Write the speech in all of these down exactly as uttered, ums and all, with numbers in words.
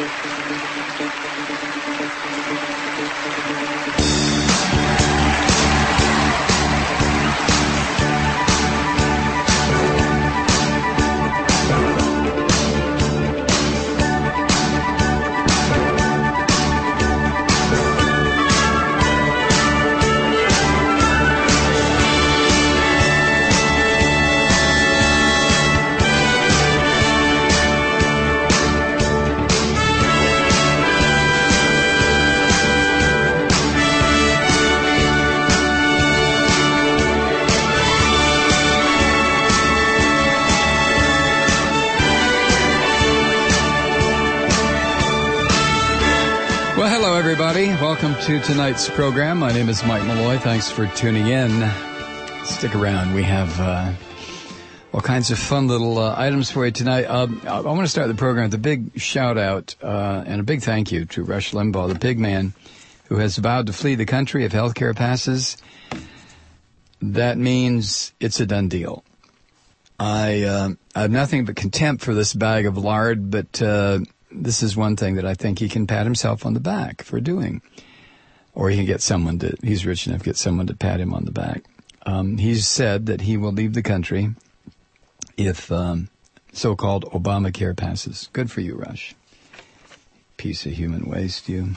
Everybody, welcome to tonight's program. My name is Mike Malloy. Thanks for tuning in. Stick around. We have uh, all kinds of fun little uh, items for you tonight. Uh, I, I want to start the program with a big shout-out uh, and a big thank you to Rush Limbaugh, the pig man, who has vowed to flee the country if health care passes. That means it's a done deal. I, uh, I have nothing but contempt for this bag of lard, but... Uh, This is one thing that I think he can pat himself on the back for doing. Or he can get someone to, he's rich enough to get someone to pat him on the back. Um, he's said that he will leave the country if um, so-called Obamacare passes. Good for you, Rush. Piece of human waste, you.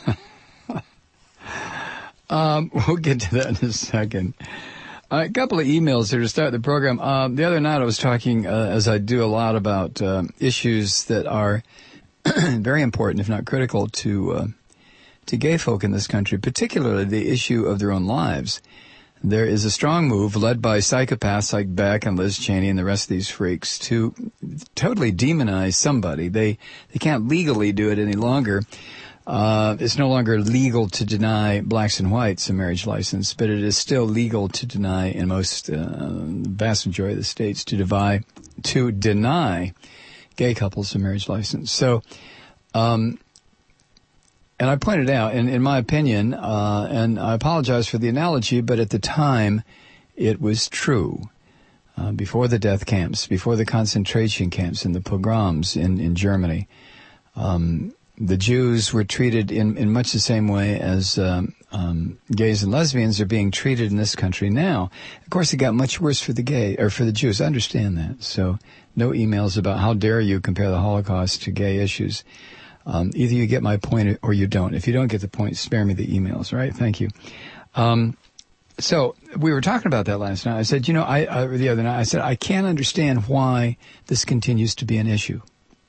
um, we'll get to that in a second. Uh, a couple of emails here to start the program. Uh, the other night I was talking, uh, as I do a lot, about uh, issues that are very important, if not critical, to uh, to gay folk in this country, particularly the issue of their own lives. There is a strong move led by psychopaths like Beck and Liz Cheney and the rest of these freaks to totally demonize somebody. They they can't legally do it any longer. Uh, it's no longer legal to deny blacks and whites a marriage license, but it is still legal to deny, in most, uh, vast majority of the states, to deny, to deny gay couples a marriage license. So, um, and I pointed out, in, in my opinion, uh, and I apologize for the analogy, but at the time, it was true. Uh, before the death camps, before the concentration camps and the pogroms in, in Germany, um, the Jews were treated in, in much the same way as um, um, gays and lesbians are being treated in this country now. Of course, it got much worse for the gay or for the Jews. I understand that. So, no emails about how dare you compare the Holocaust to gay issues. Um, either you get my point or you don't. If you don't get the point, spare me the emails. Right? Thank you. Um, so we were talking about that last night. I said, you know, I, I the other night I said I can't understand why this continues to be an issue.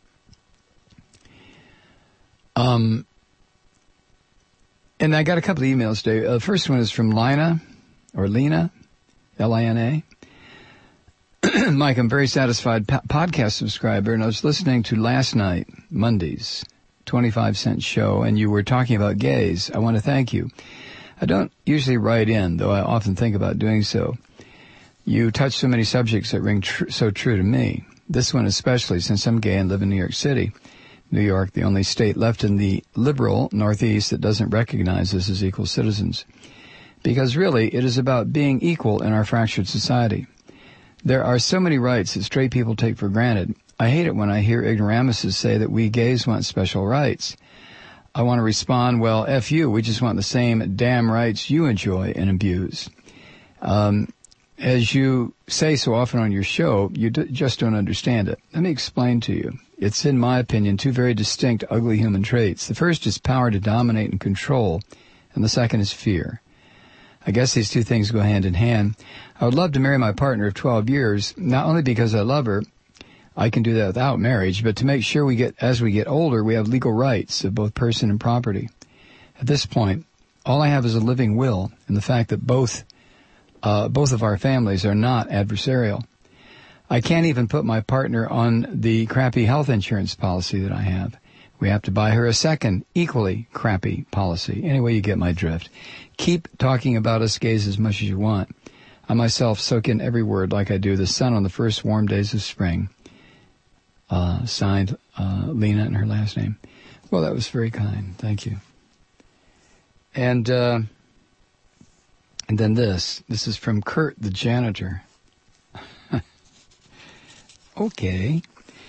Um, and I got a couple of emails today. Uh, the first one is from Lina, or Lena, L I N A. Mike, I'm very satisfied po- podcast subscriber, and I was listening to last night, Monday's twenty-five cent show, and you were talking about gays. I want to thank you. I don't usually write in, though I often think about doing so. You touch so many subjects that ring tr- so true to me. This one especially, since I'm gay and live in New York City. New York, the only state left in the liberal Northeast that doesn't recognize us as equal citizens. Because really, it is about being equal in our fractured society. There are so many rights that straight people take for granted. I hate it when I hear ignoramuses say that we gays want special rights. I want to respond, well, F you, we just want the same damn rights you enjoy and abuse. Um, as you say so often on your show, you d- just don't understand it. Let me explain to you. It's, in my opinion, two very distinct, ugly human traits. The first is power to dominate and control, and the second is fear. I guess these two things go hand in hand. I would love to marry my partner of twelve years, not only because I love her, I can do that without marriage, but to make sure we get, as we get older, we have legal rights of both person and property. At this point, all I have is a living will, and the fact that both, uh, both of our families are not adversarial. I can't even put my partner on the crappy health insurance policy that I have. We have to buy her a second, equally crappy policy. Anyway, you get my drift. Keep talking about us gays as much as you want. I myself soak in every word like I do the sun on the first warm days of spring. Uh, signed, uh, Lena and her last name. Well, that was very kind. Thank you. And, uh, and then this. This is from Kurt, the janitor. Okay.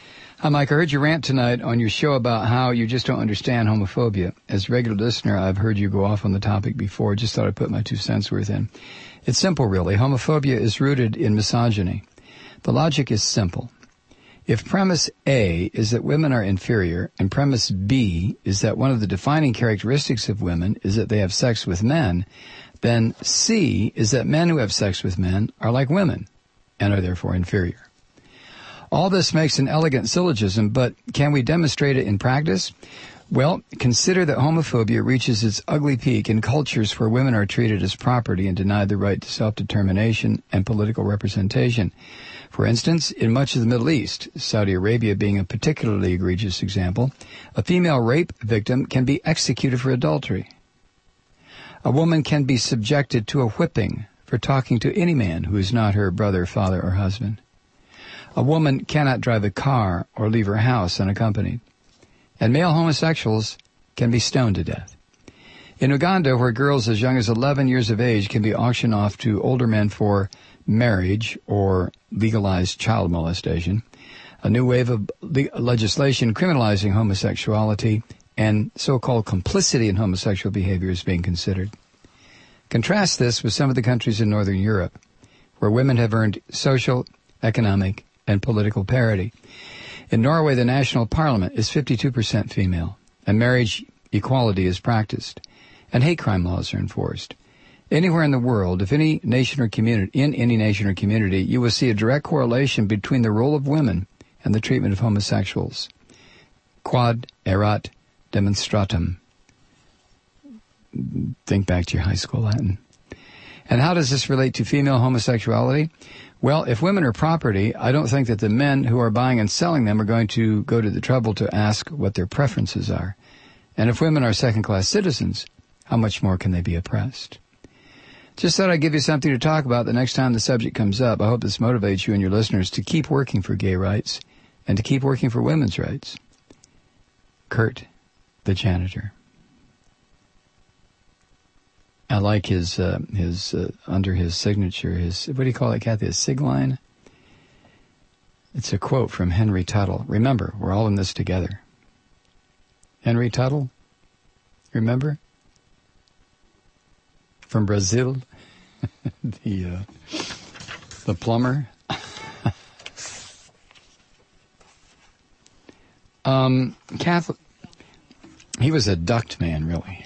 Hi, Mike. I heard your rant tonight on your show about how you just don't understand homophobia. As a regular listener, I've heard you go off on the topic before. Just thought I'd put my two cents worth in. It's simple, really. Homophobia is rooted in misogyny. The logic is simple. If premise A is that women are inferior, and premise B is that one of the defining characteristics of women is that they have sex with men, then C is that men who have sex with men are like women and are therefore inferior. All this makes an elegant syllogism, but can we demonstrate it in practice? Well, consider that homophobia reaches its ugly peak in cultures where women are treated as property and denied the right to self-determination and political representation. For instance, in much of the Middle East, Saudi Arabia being a particularly egregious example, a female rape victim can be executed for adultery. A woman can be subjected to a whipping for talking to any man who is not her brother, father, or husband. A woman cannot drive a car or leave her house unaccompanied. And male homosexuals can be stoned to death. In Uganda, where girls as young as eleven years of age can be auctioned off to older men for marriage or legalized child molestation, a new wave of le- legislation criminalizing homosexuality and so-called complicity in homosexual behavior is being considered. Contrast this with some of the countries in Northern Europe, where women have earned social, economic, and political parity. In Norway, the national parliament is fifty-two percent female, and marriage equality is practiced, and hate crime laws are enforced. Anywhere in the world, if any nation or community, in any nation or community, you will see a direct correlation between the role of women and the treatment of homosexuals. Quod erat demonstratum. Think back to your high school Latin. And how does this relate to female homosexuality? Well, if women are property, I don't think that the men who are buying and selling them are going to go to the trouble to ask what their preferences are. And if women are second-class citizens, how much more can they be oppressed? Just thought I'd give you something to talk about the next time the subject comes up. I hope this motivates you and your listeners to keep working for gay rights and to keep working for women's rights. Kurt, the janitor. I like his, uh, his, uh, under his signature, his, what do you call it, Kathy, a sig line? It's a quote from Henry Tuttle. Remember, we're all in this together. Henry Tuttle? Remember? From Brazil, the uh, the plumber. um, Catholic. He was a duct man, really.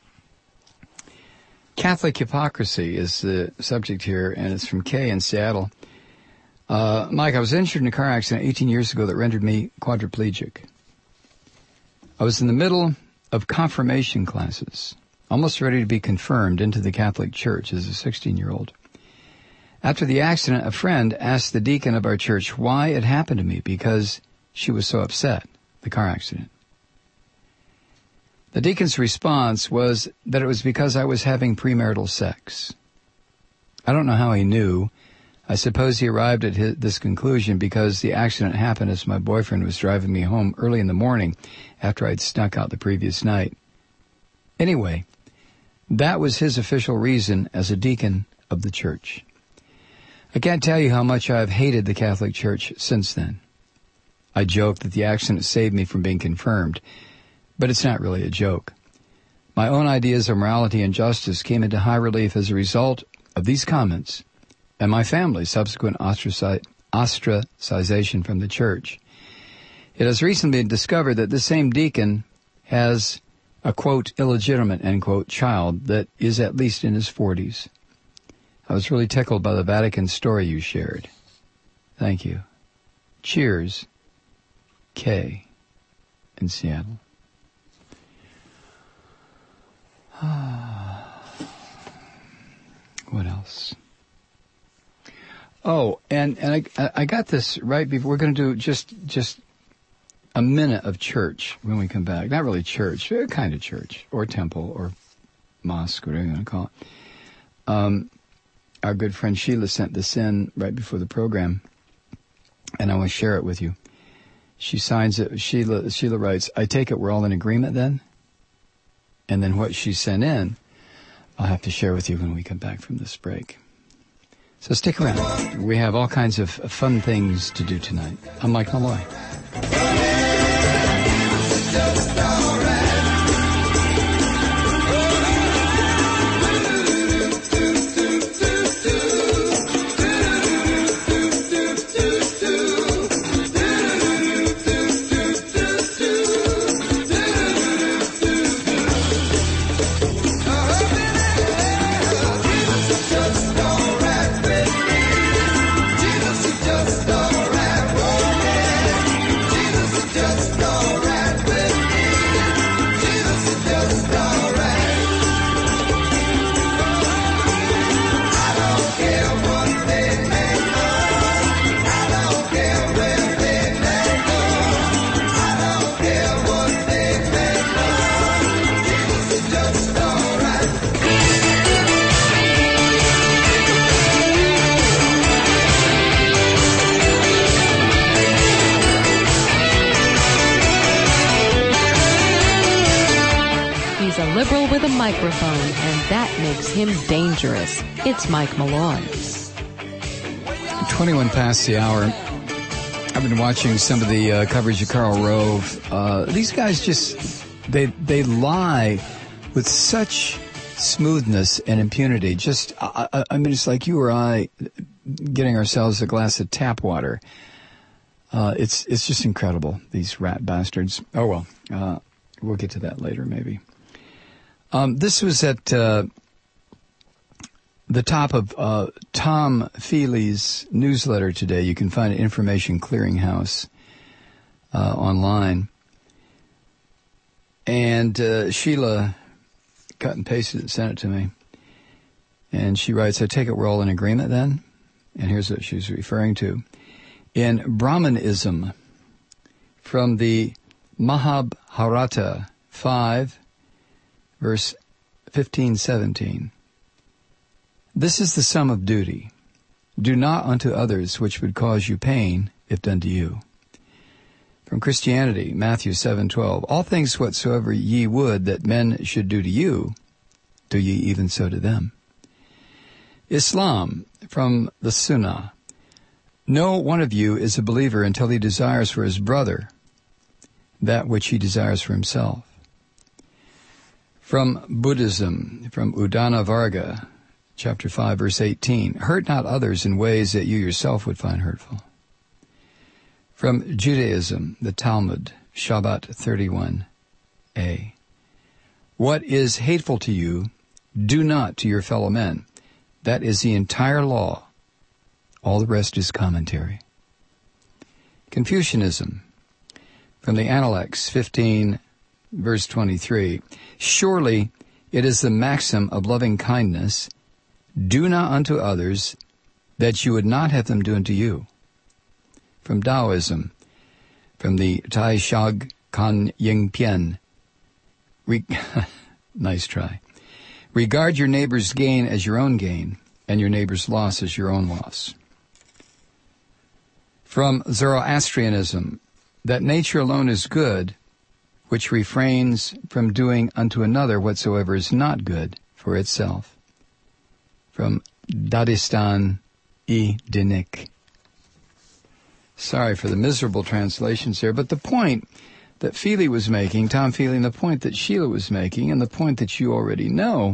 Catholic hypocrisy is the subject here, and it's from Kay in Seattle. Uh, Mike, I was injured in a car accident eighteen years ago that rendered me quadriplegic. I was in the middle of confirmation classes, almost ready to be confirmed into the Catholic Church as a sixteen-year-old. After the accident, a friend asked the deacon of our church why it happened to me because she was so upset, the car accident. The deacon's response was that it was because I was having premarital sex. I don't know how he knew. I suppose he arrived at his, this conclusion because the accident happened as my boyfriend was driving me home early in the morning after I'd snuck out the previous night. Anyway, that was his official reason as a deacon of the church. I can't tell you how much I've hated the Catholic Church since then. I joke that the accident saved me from being confirmed, but it's not really a joke. My own ideas of morality and justice came into high relief as a result of these comments and my family's subsequent ostraci- ostracization from the church. It has recently been discovered that this same deacon has a, quote, illegitimate, end quote, child that is at least in his forties. I was really tickled by the Vatican story you shared. Thank you. Cheers, Kay in Seattle. What else? Oh, and, and I, I got this right before. We're going to do just just a minute of church when we come back. Not really church, a kind of church, or temple, or mosque, whatever you want to call it. Um, our good friend Sheila sent this in right before the program, and I want to share it with you. She signs it. Sheila, Sheila writes, I take it we're all in agreement then? And then what she sent in, I'll have to share with you when we come back from this break. So stick around. We have all kinds of fun things to do tonight. I'm Mike Malloy. With a microphone, and that makes him dangerous. It's Mike Malloy. twenty-one past the hour. I've been watching some of the uh, coverage of Karl Rove. Uh, these guys just, they they lie with such smoothness and impunity. Just, I, I mean, it's like you or I getting ourselves a glass of tap water. Uh, it's it's just incredible, these rat bastards. Oh, well, uh, we'll get to that later, maybe. Um, this was at uh, the top of uh, Tom Feely's newsletter today. You can find it at Information Clearinghouse uh, online. And uh, Sheila cut and pasted it and sent it to me. And she writes, I take it we're all in agreement then? And here's what she's referring to. In Brahmanism, from the Mahabharata five, verse fifteen seventeen. This is the sum of duty. Do not unto others which would cause you pain, if done to you. From Christianity, Matthew seven twelve. All things whatsoever ye would that men should do to you, do ye even so to them. Islam, from the Sunnah. No one of you is a believer until he desires for his brother that which he desires for himself. From Buddhism, from Udana Varga, chapter five, verse eighteen, hurt not others in ways that you yourself would find hurtful. From Judaism, the Talmud, Shabbat thirty-one a. What is hateful to you, do not to your fellow men. That is the entire law. All the rest is commentary. Confucianism, from the Analects, fifteen, verse twenty-three. Surely it is the maxim of loving kindness, do not unto others that you would not have them do unto you. From Taoism, from the Tai Shag Kan Ying Pian. Re- nice try. Regard your neighbor's gain as your own gain, and your neighbor's loss as your own loss. From Zoroastrianism, that nature alone is good, which refrains from doing unto another whatsoever is not good for itself. From Dadistan I Dinik. Sorry for the miserable translations there, but the point that Feely was making, Tom Feely, and the point that Sheila was making, and the point that you already know,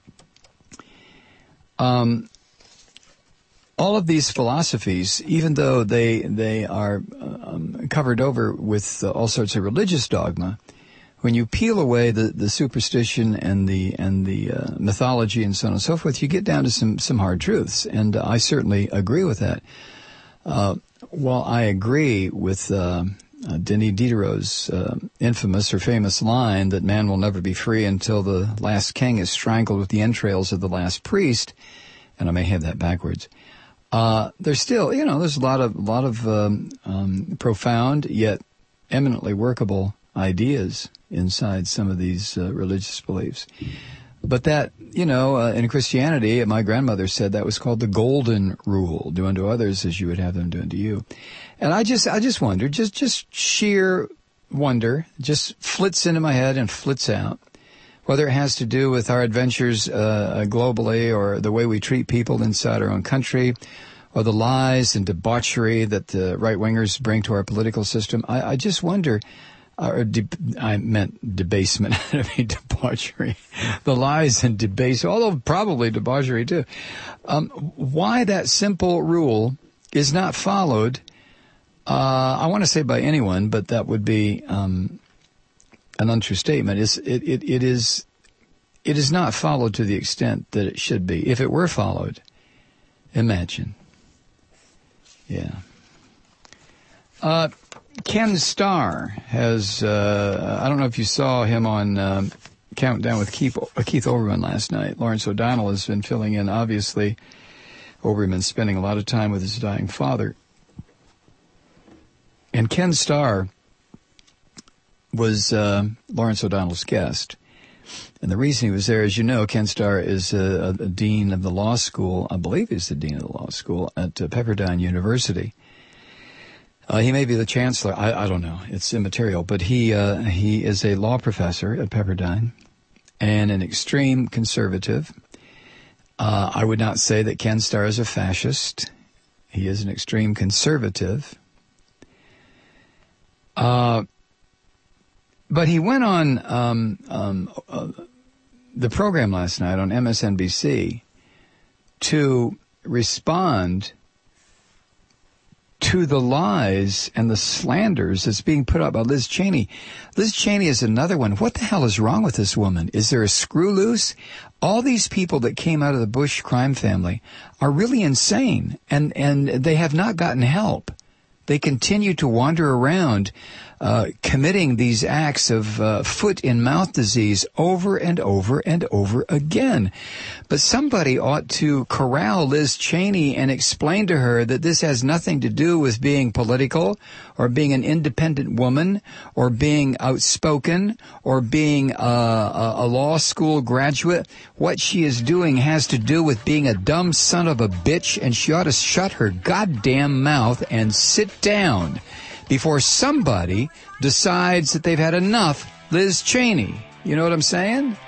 um, all of these philosophies, even though they they are um, covered over with uh, all sorts of religious dogma, when you peel away the, the superstition and the and the uh, mythology and so on and so forth, you get down to some some hard truths, and uh, I certainly agree with that. Uh, while I agree with uh, uh, Denis Diderot's uh, infamous or famous line that man will never be free until the last king is strangled with the entrails of the last priest, and I may have that backwards. Uh, there's still, you know, there's a lot of, lot of, um, um, profound yet eminently workable ideas inside some of these, uh, religious beliefs. But that, you know, uh, in Christianity, my grandmother said that was called the golden rule. Do unto others as you would have them do unto you. And I just, I just wonder, just, just sheer wonder, just flits into my head and flits out. Whether it has to do with our adventures uh, globally or the way we treat people inside our own country or the lies and debauchery that the right-wingers bring to our political system, I, I just wonder, or de- I meant debasement, I mean debauchery, the lies and debasement, although probably debauchery too, um, why that simple rule is not followed, uh, I want to say by anyone, but that would be um, an untrue statement. It's, it, it, it is it is not followed to the extent that it should be. If it were followed, imagine. Yeah. Uh, Ken Starr has, uh, I don't know if you saw him on um, Countdown with Keith, uh, Keith Olbermann last night. Lawrence O'Donnell has been filling in, obviously. Olbermann spending a lot of time with his dying father. And Ken Starr was uh, Lawrence O'Donnell's guest. And the reason he was there, as you know, Ken Starr is a, a dean of the law school, I believe he's the dean of the law school at uh, Pepperdine University. Uh, he may be the chancellor. I, I don't know. It's immaterial. But he uh, he is a law professor at Pepperdine and an extreme conservative. Uh, I would not say that Ken Starr is a fascist. He is an extreme conservative. Uh, but he went on um, um, uh, the program last night on M S N B C to respond to the lies and the slanders that's being put out by Liz Cheney. Liz Cheney is another one. What the hell is wrong with this woman? Is there a screw loose? All these people that came out of the Bush crime family are really insane, and, and they have not gotten help. They continue to wander around uh, committing these acts of uh, foot-in-mouth disease over and over and over again. But somebody ought to corral Liz Cheney and explain to her that this has nothing to do with being political or being an independent woman or being outspoken or being a, a, a law school graduate. What she is doing has to do with being a dumb son of a bitch, and she ought to shut her goddamn mouth and sit down before somebody decides that they've had enough Liz Cheney. You know what I'm saying?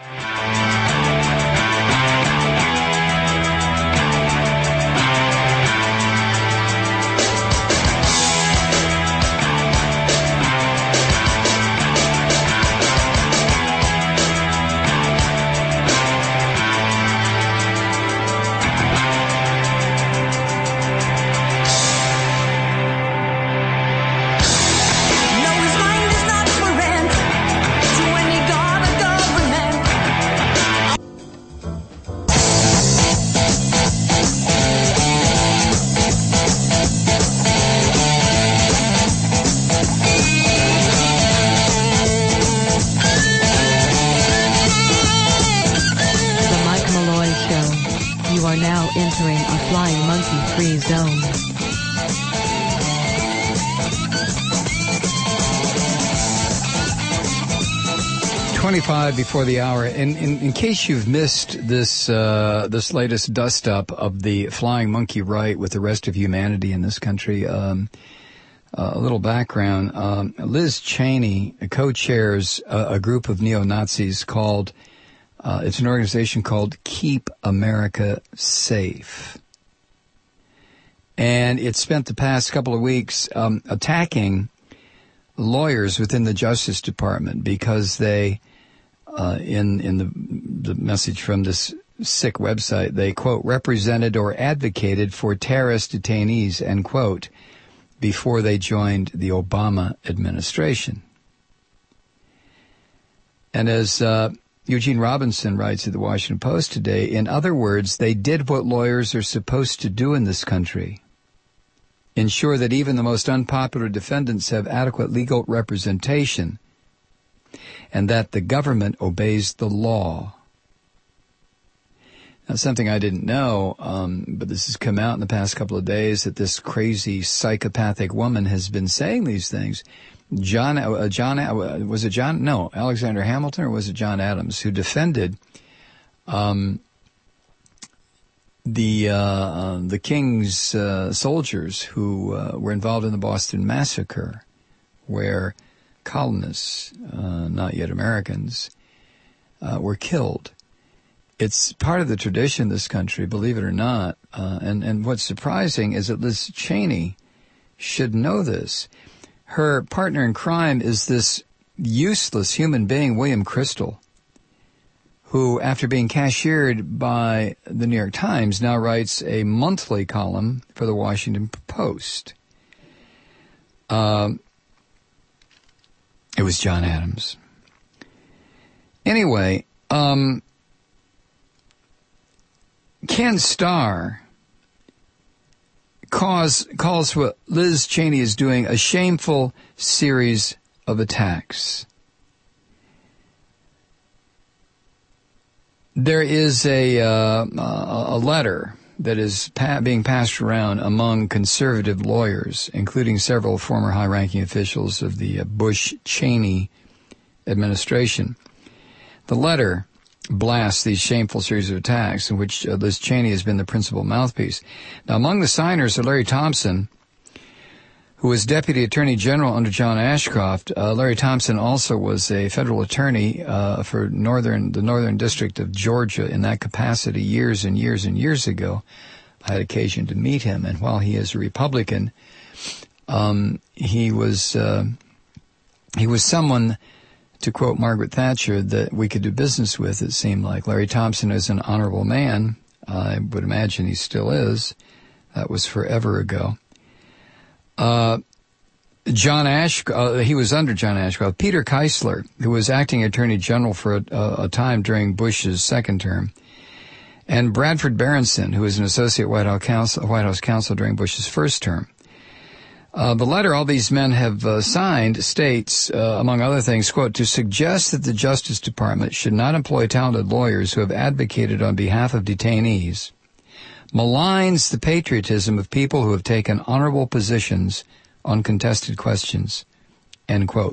twenty-five before the hour. In, in, in case you've missed this uh, this latest dust-up of the flying monkey right with the rest of humanity in this country, um, uh, a little background. Um, Liz Cheney co-chairs a, a group of neo-Nazis called, uh, it's an organization called Keep America Safe. And it spent the past couple of weeks um, attacking lawyers within the Justice Department because they... Uh, in in the the message from this sick website, they, quote, represented or advocated for terrorist detainees, end quote, before they joined the Obama administration. And as uh, Eugene Robinson writes at the Washington Post today, in other words, they did what lawyers are supposed to do in this country. Ensure that even the most unpopular defendants have adequate legal representation, and that the government obeys the law. Now, something I didn't know, um, but this has come out in the past couple of days, that this crazy psychopathic woman has been saying these things. John, uh, John, uh, was it John? No, Alexander Hamilton, or was it John Adams, who defended um, the uh, uh, the King's uh, soldiers who uh, were involved in the Boston Massacre, where colonists, uh, not yet Americans, uh, were killed. It's part of the tradition in this country, believe it or not. Uh, and, and what's surprising is that Liz Cheney should know this. Her partner in crime is this useless human being, William Kristol, who, after being cashiered by the New York Times, now writes a monthly column for the Washington Post. Um, it was John Adams. Anyway, um, Ken Starr calls, calls what Liz Cheney is doing a shameful series of attacks. There is a uh, a letter that is pa- being passed around among conservative lawyers, including several former high-ranking officials of the uh, Bush-Cheney administration. The letter blasts these shameful series of attacks in which uh, Liz Cheney has been the principal mouthpiece. Now, among the signers are Larry Thompson, who was Deputy Attorney General under John Ashcroft. Uh, Larry Thompson also was a federal attorney uh, for northern the Northern District of Georgia in that capacity years and years and years ago. I had occasion to meet him, and while he is a Republican, um, he was uh, he was someone, to quote Margaret Thatcher, that we could do business with, it seemed like. Larry Thompson is an honorable man. I would imagine he still is. That was forever ago. Uh, John Ash, uh, he was under John Ashcroft. Peter Keisler, who was acting Attorney General for a, a, a time during Bush's second term, and Bradford Berenson, who was an associate White House counsel, White House counsel during Bush's first term. Uh, the letter all these men have uh, signed states, uh, among other things, quote, to suggest that the Justice Department should not employ talented lawyers who have advocated on behalf of detainees, maligns the patriotism of people who have taken honorable positions on contested questions, end quote.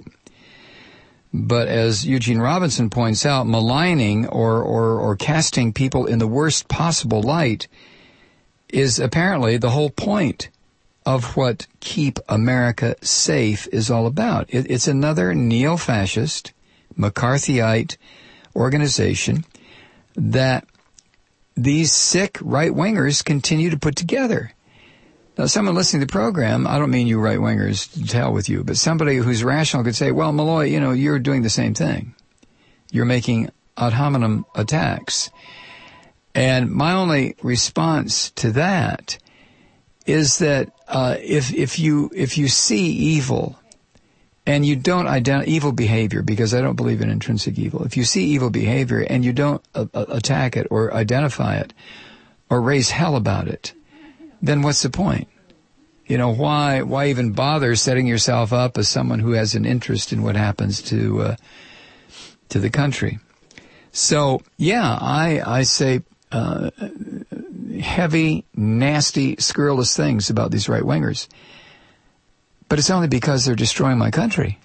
But as Eugene Robinson points out, maligning or, or, or casting people in the worst possible light is apparently the whole point of what Keep America Safe is all about. It, it's another neo-fascist, McCarthyite organization that these sick right-wingers continue to put together. Now, someone listening to the program, I don't mean you right-wingers, to hell with you, but somebody who's rational could say, well, Malloy, you know, you're doing the same thing. You're making ad hominem attacks. And my only response to that is that uh, if if you if you see evil and you don't identify evil behavior, because I don't believe in intrinsic evil, if you see evil behavior and you don't uh, attack it or identify it or raise hell about it, then what's the point? You know, why why even bother setting yourself up as someone who has an interest in what happens to uh, to the country? So yeah, I I say. Uh, heavy, nasty, scurrilous things about these right-wingers. But it's only because they're destroying my country.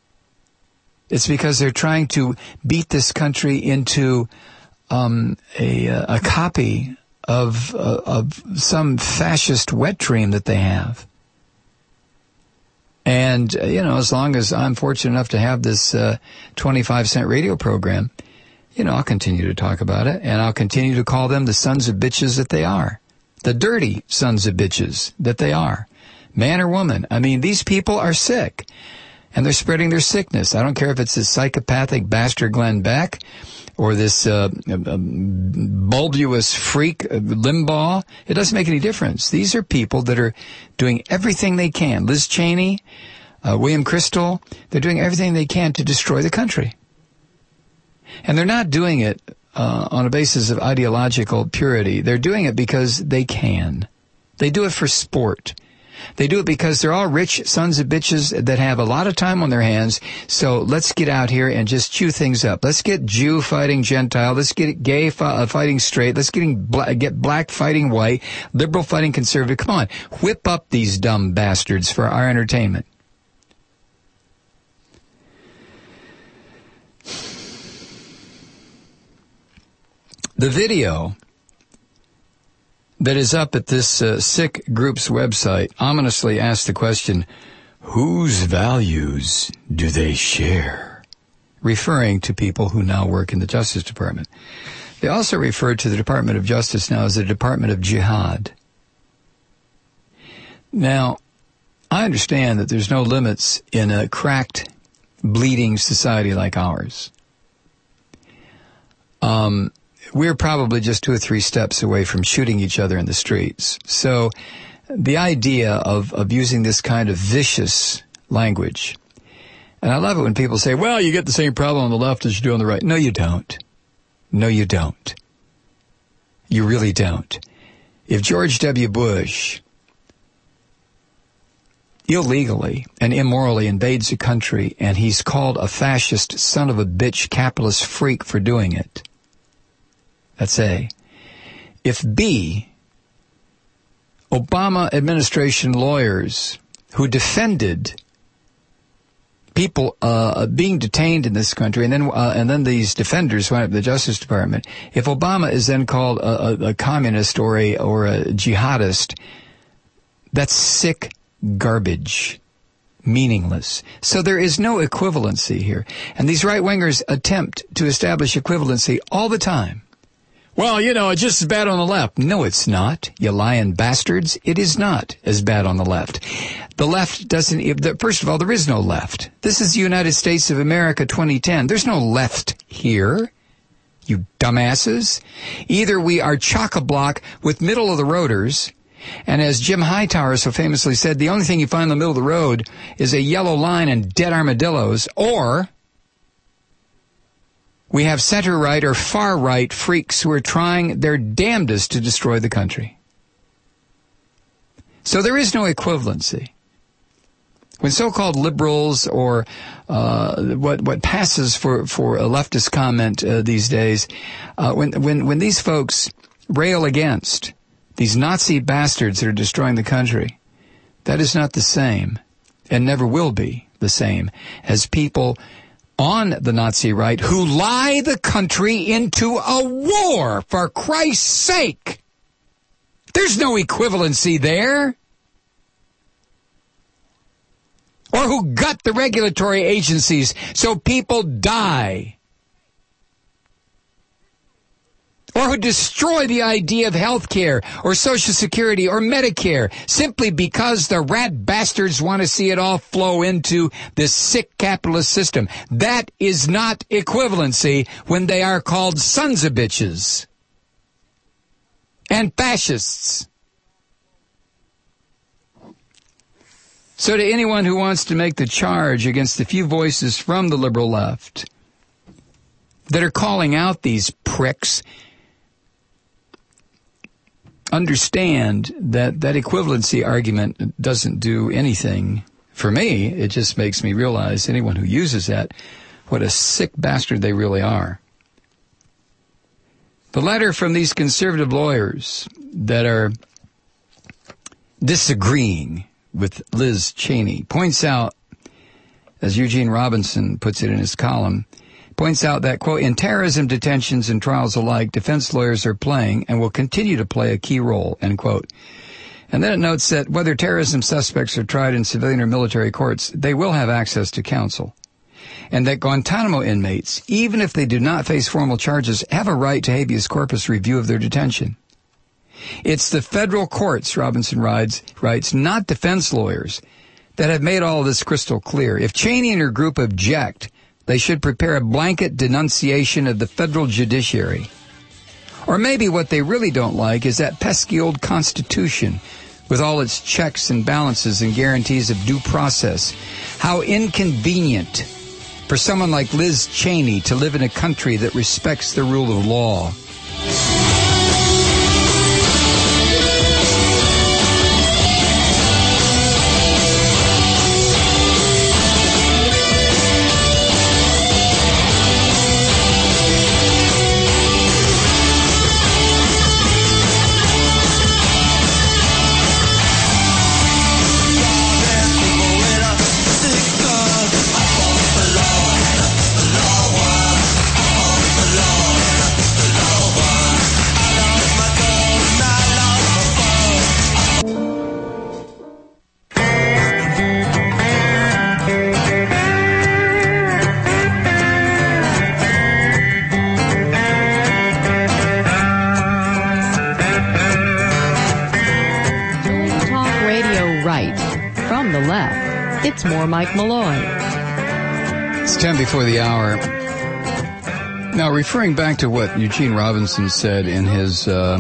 It's because they're trying to beat this country into um, a, a copy of, uh, of some fascist wet dream that they have. And, uh, you know, as long as I'm fortunate enough to have this uh, twenty-five cent radio program, you know, I'll continue to talk about it, and I'll continue to call them the sons of bitches that they are. The dirty sons of bitches that they are. Man or woman. I mean, these people are sick, and they're spreading their sickness. I don't care if it's this psychopathic bastard Glenn Beck or this uh, uh, bulbous freak uh, Limbaugh. It doesn't make any difference. These are people that are doing everything they can. Liz Cheney, uh, William Kristol, they're doing everything they can to destroy the country. And they're not doing it uh, on a basis of ideological purity. They're doing it because they can. They do it for sport. They do it because they're all rich sons of bitches that have a lot of time on their hands. So let's get out here and just chew things up. Let's get Jew fighting Gentile. Let's get gay fi- fighting straight. Let's get, bla- get black fighting white. Liberal fighting conservative. Come on. Whip up these dumb bastards for our entertainment. The video that is up at this uh, sick group's website ominously asks the question, whose values do they share? Referring to people who now work in the Justice Department. They also refer to the Department of Justice now as the Department of Jihad. Now, I understand that there's no limits in a cracked, bleeding society like ours. Um, we're probably just two or three steps away from shooting each other in the streets. So the idea of, of using this kind of vicious language, and I love it when people say, well, you get the same problem on the left as you do on the right. No, you don't. No, you don't. You really don't. If George W. Bush illegally and immorally invades a country and he's called a fascist son of a bitch capitalist freak for doing it, that's A. If B, Obama administration lawyers who defended people uh, being detained in this country, and then uh, and then these defenders went up to the Justice Department. If Obama is then called a, a, a communist or a or a jihadist, that's sick garbage, meaningless. So there is no equivalency here, and these right-wingers attempt to establish equivalency all the time. Well, you know, it's just as bad on the left. No, it's not, you lying bastards. It is not as bad on the left. The left doesn't, first of all, there is no left. This is the United States of America twenty ten. There's no left here, you dumbasses. Either we are chock-a-block with middle-of-the-roaders, and as Jim Hightower so famously said, the only thing you find in the middle of the road is a yellow line and dead armadillos, or we have center-right or far-right freaks who are trying their damnedest to destroy the country. So there is no equivalency. When so-called liberals or uh, what what passes for, for a leftist comment uh, these days, uh, when when when these folks rail against these Nazi bastards that are destroying the country, that is not the same, and never will be the same, as people on the Nazi right who lie the country into a war, for Christ's sake. There's no equivalency there. Or who gut the regulatory agencies so people die. Or who destroy the idea of health care or Social Security or Medicare simply because the rat bastards want to see it all flow into this sick capitalist system. That is not equivalency when they are called sons of bitches and fascists. So to anyone who wants to make the charge against the few voices from the liberal left that are calling out these pricks, understand that that equivalency argument doesn't do anything for me. It just makes me realize, anyone who uses that, what a sick bastard they really are. The letter from these conservative lawyers that are disagreeing with Liz Cheney points out, as Eugene Robinson puts it in his column, points out that, quote, in terrorism detentions and trials alike, defense lawyers are playing and will continue to play a key role, end quote. And then it notes that whether terrorism suspects are tried in civilian or military courts, they will have access to counsel. And that Guantanamo inmates, even if they do not face formal charges, have a right to habeas corpus review of their detention. It's the federal courts, Robinson writes, writes, not defense lawyers, that have made all of this crystal clear. If Cheney and her group object, they should prepare a blanket denunciation of the federal judiciary. Or maybe what they really don't like is that pesky old Constitution with all its checks and balances and guarantees of due process. How inconvenient for someone like Liz Cheney to live in a country that respects the rule of law. here's more Mike Malloy. It's ten before the hour. Now, referring back to what Eugene Robinson said in his uh,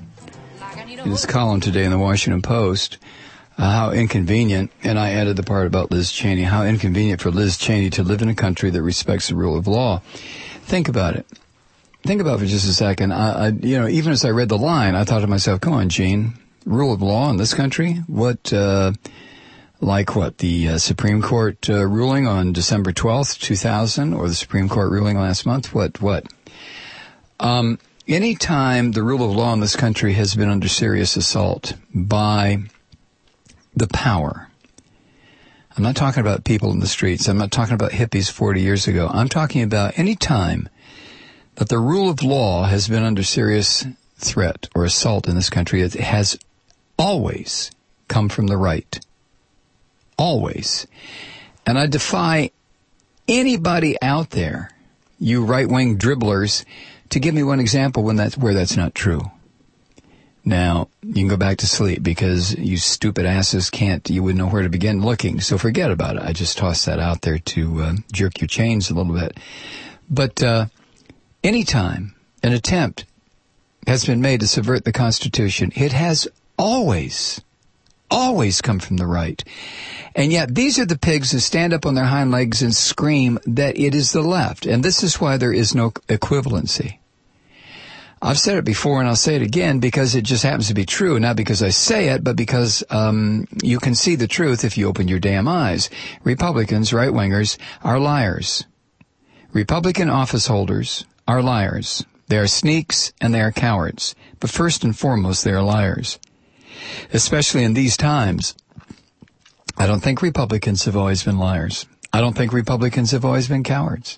in his column today in the Washington Post, uh, how inconvenient, and I added the part about Liz Cheney, how inconvenient for Liz Cheney to live in a country that respects the rule of law. Think about it. Think about it for just a second. I, I, you know, even as I read the line, I thought to myself, come on, Gene, rule of law in this country? What, uh, like what, the uh, Supreme Court uh, ruling on December twelfth, two thousand, or the Supreme Court ruling last month? What, what? Um, any time the rule of law in this country has been under serious assault by the power, I'm not talking about people in the streets. I'm not talking about hippies forty years ago. I'm talking about any time that the rule of law has been under serious threat or assault in this country. It has always come from the right. Always. And I defy anybody out there, you right-wing dribblers, to give me one example when that's, where that's not true. Now, you can go back to sleep because you stupid asses can't, you wouldn't know where to begin looking. So forget about it. I just tossed that out there to uh, jerk your chains a little bit. But uh, anytime an attempt has been made to subvert the Constitution, it has always, always come from the right. And yet these are the pigs who stand up on their hind legs and scream that it is the left. And this is why there is no equivalency. I've said it before and I'll say it again because it just happens to be true, not because I say it, but because um you can see the truth if you open your damn eyes. Republicans, right-wingers, are liars. Republican office holders are liars. They are sneaks and they are cowards. But first and foremost, they are liars. Especially in these times. I don't think Republicans have always been liars. I don't think Republicans have always been cowards.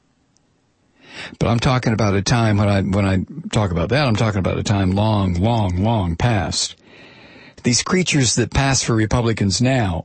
But I'm talking about a time when I when I talk about that, I'm talking about a time long, long, long past. These creatures that pass for Republicans now,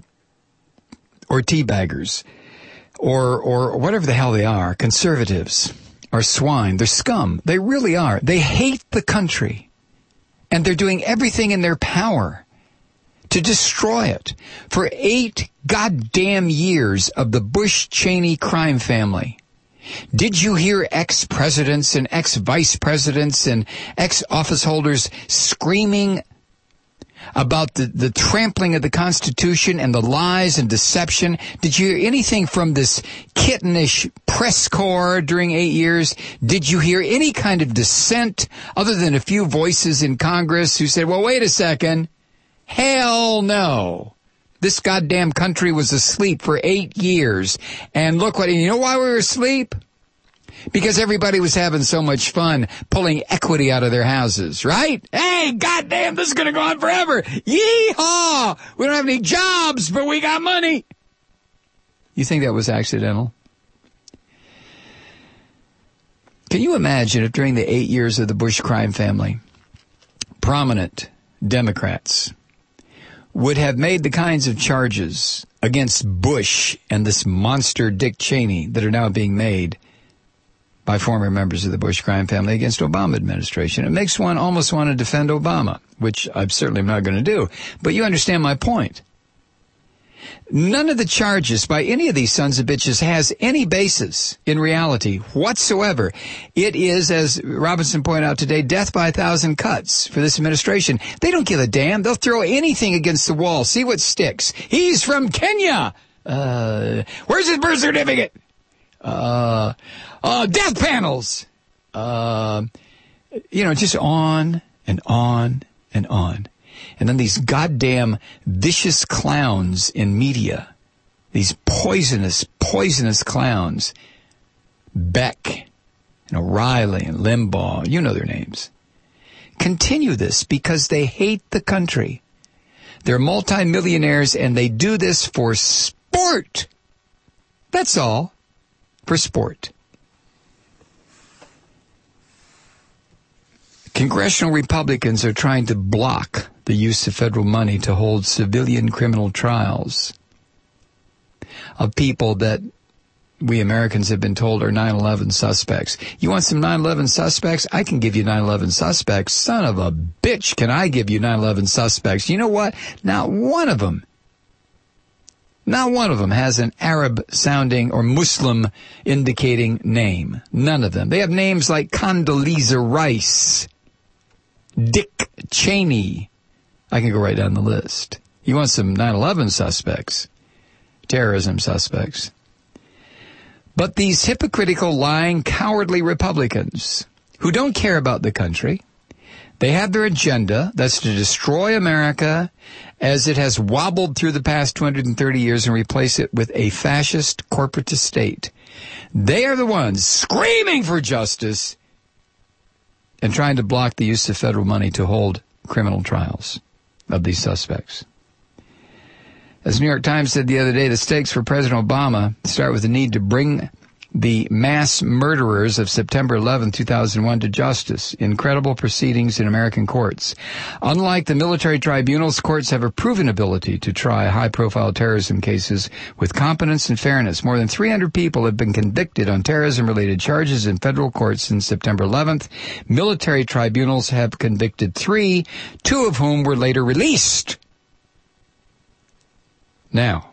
or teabaggers, or or whatever the hell they are, conservatives, are swine. They're scum. They really are. They hate the country, and they're doing everything in their power to destroy it. For eight goddamn years of the Bush-Cheney crime family, did you hear ex-presidents and ex-vice presidents and ex-office holders screaming about the, the trampling of the Constitution and the lies and deception? Did you hear anything from this kittenish press corps during eight years? Did you hear any kind of dissent other than a few voices in Congress who said, well, wait a second. Hell no. This goddamn country was asleep for eight years. And look what, you know why we were asleep? Because everybody was having so much fun pulling equity out of their houses, right? Hey, goddamn, this is going to go on forever. Yeehaw! We don't have any jobs, but we got money. You think that was accidental? Can you imagine if during the eight years of the Bush crime family, prominent Democrats would have made the kinds of charges against Bush and this monster Dick Cheney that are now being made by former members of the Bush crime family against Obama administration? It makes one almost want to defend Obama, which I certainly am not going to do. But you understand my point. None of the charges by any of these sons of bitches has any basis in reality whatsoever. It is, as Robinson pointed out today, death by a thousand cuts for this administration. They don't give a damn. They'll throw anything against the wall. See what sticks. He's from Kenya. Uh, where's his birth certificate? Uh, uh, death panels. Uh, you know, just on and on and on. And then these goddamn vicious clowns in media, these poisonous, poisonous clowns, Beck and O'Reilly and Limbaugh, you know their names, continue this because they hate the country. They're multimillionaires and they do this for sport. That's all. For sport. Congressional Republicans are trying to block the use of federal money to hold civilian criminal trials of people that we Americans have been told are nine eleven suspects. You want some nine eleven suspects? I can give you nine eleven suspects. Son of a bitch, can I give you nine eleven suspects? You know what? Not one of them Not one of them has an Arab-sounding or Muslim-indicating name. None of them. They have names like Condoleezza Rice, Dick Cheney. I can go right down the list. You want some nine eleven suspects, terrorism suspects. But these hypocritical, lying, cowardly Republicans who don't care about the country, they have their agenda, that's to destroy America as it has wobbled through the past two hundred thirty years and replace it with a fascist corporatist state. They are the ones screaming for justice and trying to block the use of federal money to hold criminal trials of these suspects. As New York Times said the other day, the stakes for President Obama start with the need to bring the mass murderers of September eleventh, two thousand one to justice in credible proceedings in American courts. Unlike the military tribunals, courts have a proven ability to try high-profile terrorism cases with competence and fairness. More than three hundred people have been convicted on terrorism-related charges in federal courts since September eleventh. Military tribunals have convicted three, two of whom were later released. Now,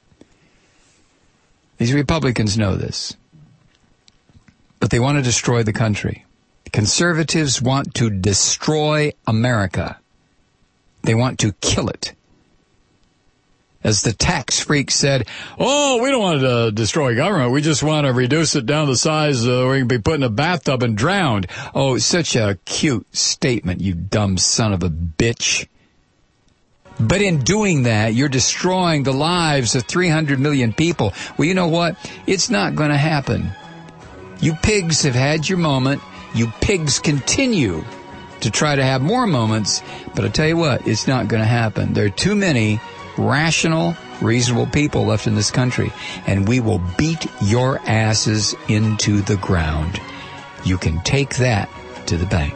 these Republicans know this, but they want to destroy the country. Conservatives want to destroy America. They want to kill it. As the tax freak said, oh, we don't want to destroy government. We just want to reduce it down to the size uh, where you can be put in a bathtub and drowned. Oh, such a cute statement, you dumb son of a bitch. But in doing that, you're destroying the lives of three hundred million people. Well, you know what? It's not going to happen. You pigs have had your moment. You pigs continue to try to have more moments. But I'll tell you what, it's not going to happen. There are too many rational, reasonable people left in this country. And we will beat your asses into the ground. You can take that to the bank.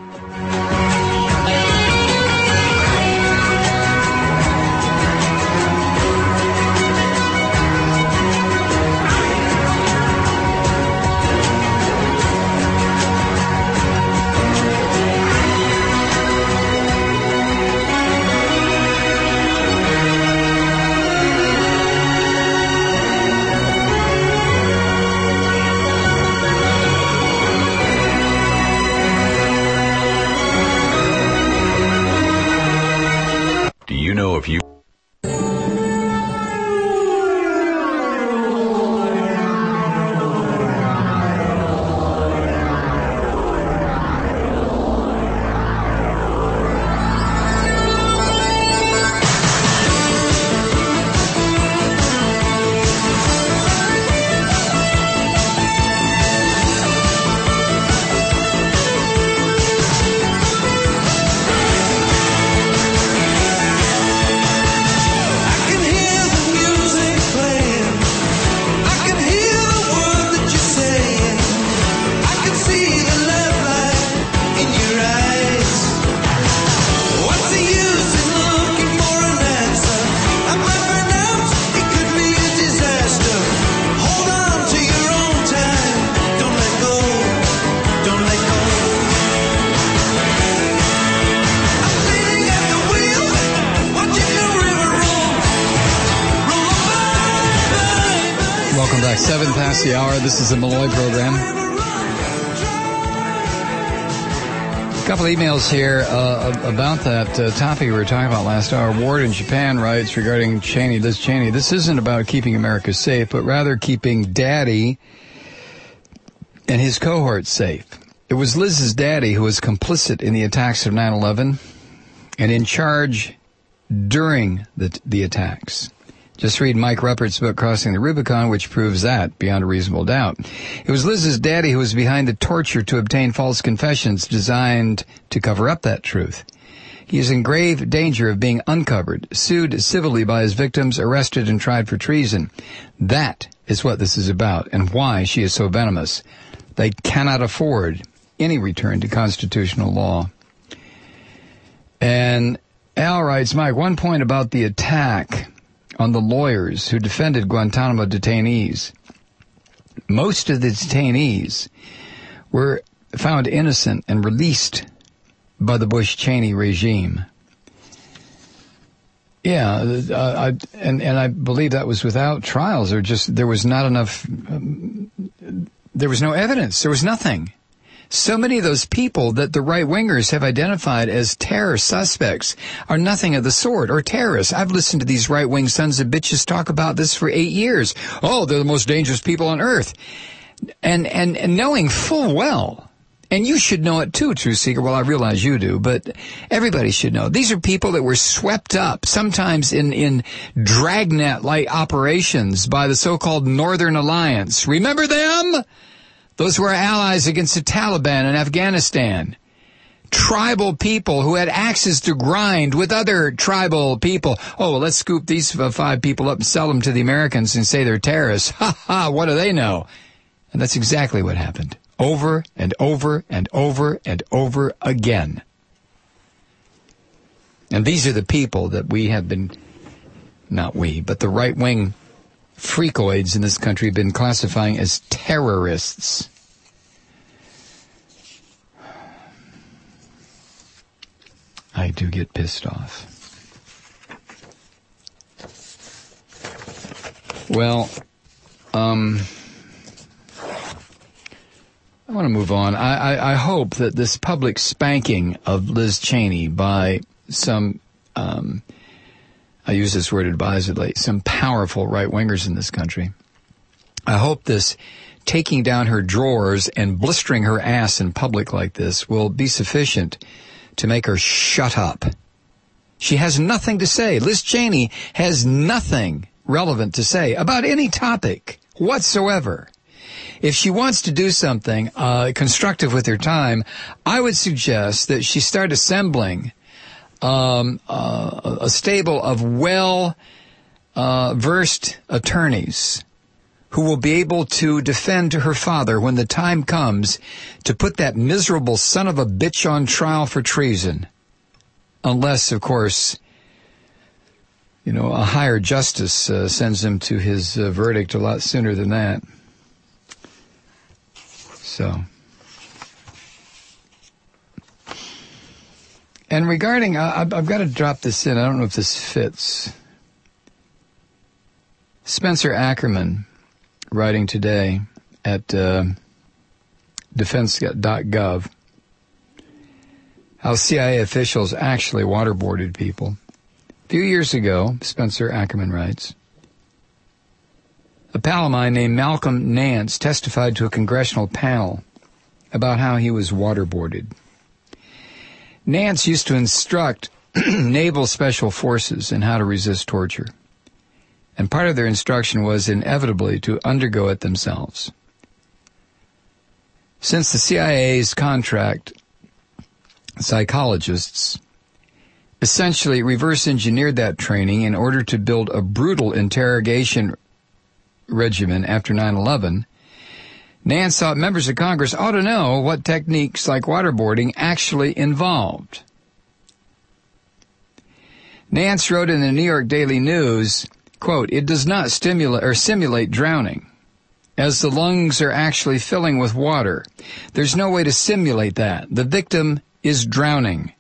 If you Seven past the hour. This is the Malloy program. A couple of emails here uh, about that uh, topic we were talking about last hour. Ward in Japan writes regarding Cheney, Liz Cheney, this isn't about keeping America safe, but rather keeping Daddy and his cohorts safe. It was Liz's daddy who was complicit in the attacks of nine eleven and in charge during the, the attacks. Just read Mike Ruppert's book, Crossing the Rubicon, which proves that beyond a reasonable doubt. It was Liz's daddy who was behind the torture to obtain false confessions designed to cover up that truth. He is in grave danger of being uncovered, sued civilly by his victims, arrested and tried for treason. That is what this is about and why she is so venomous. They cannot afford any return to constitutional law. And Al writes, Mike, one point about the attack on the lawyers who defended Guantanamo detainees. Most of the detainees were found innocent and released by the Bush-Cheney regime. Yeah, uh, I, and and I believe that was without trials, or just there was not enough. Um, there was no evidence. There was nothing. So many of those people that the right-wingers have identified as terror suspects are nothing of the sort, or terrorists. I've listened to these right-wing sons of bitches talk about this for eight years. Oh, they're the most dangerous people on earth. And, and, and knowing full well, and you should know it too, Truth Seeker. Well, I realize you do, but everybody should know. These are people that were swept up, sometimes in, in dragnet-like operations by the so-called Northern Alliance. Remember them? Those were our allies against the Taliban in Afghanistan. Tribal people who had axes to grind with other tribal people. Oh, well, let's scoop these five people up and sell them to the Americans and say they're terrorists. Ha ha, what do they know? And that's exactly what happened. Over and over and over and over again. And these are the people that we have been, not we, but the right-wing freakoids in this country have been classifying as terrorists. I do get pissed off. Well, um, I want to move on. I, I, I hope that this public spanking of Liz Cheney by some, um, I use this word advisedly, some powerful right-wingers in this country. I hope this taking down her drawers and blistering her ass in public like this will be sufficient to make her shut up. She has nothing to say. Liz Cheney has nothing relevant to say about any topic whatsoever. If she wants to do something uh, constructive with her time, I would suggest that she start assembling um, uh, a stable of well uh, versed attorneys who will be able to defend to her father when the time comes to put that miserable son of a bitch on trial for treason. Unless, of course, you know, a higher justice uh, sends him to his uh, verdict a lot sooner than that. So. And regarding, uh, I've, I've got to drop this in. I don't know if this fits. Spencer Ackerman, writing today at uh, defense dot gov, how C I A officials actually waterboarded people. A few years ago, Spencer Ackerman writes, a pal of mine named Malcolm Nance testified to a congressional panel about how he was waterboarded. Nance used to instruct naval special forces in how to resist torture. And part of their instruction was inevitably to undergo it themselves. Since the C I A's contract, psychologists essentially reverse engineered that training in order to build a brutal interrogation regimen after nine eleven, Nance thought members of Congress ought to know what techniques like waterboarding actually involved. Nance wrote in the New York Daily News, quote, it does not stimulate or simulate drowning, as the lungs are actually filling with water. There's no way to simulate that. The victim is drowning.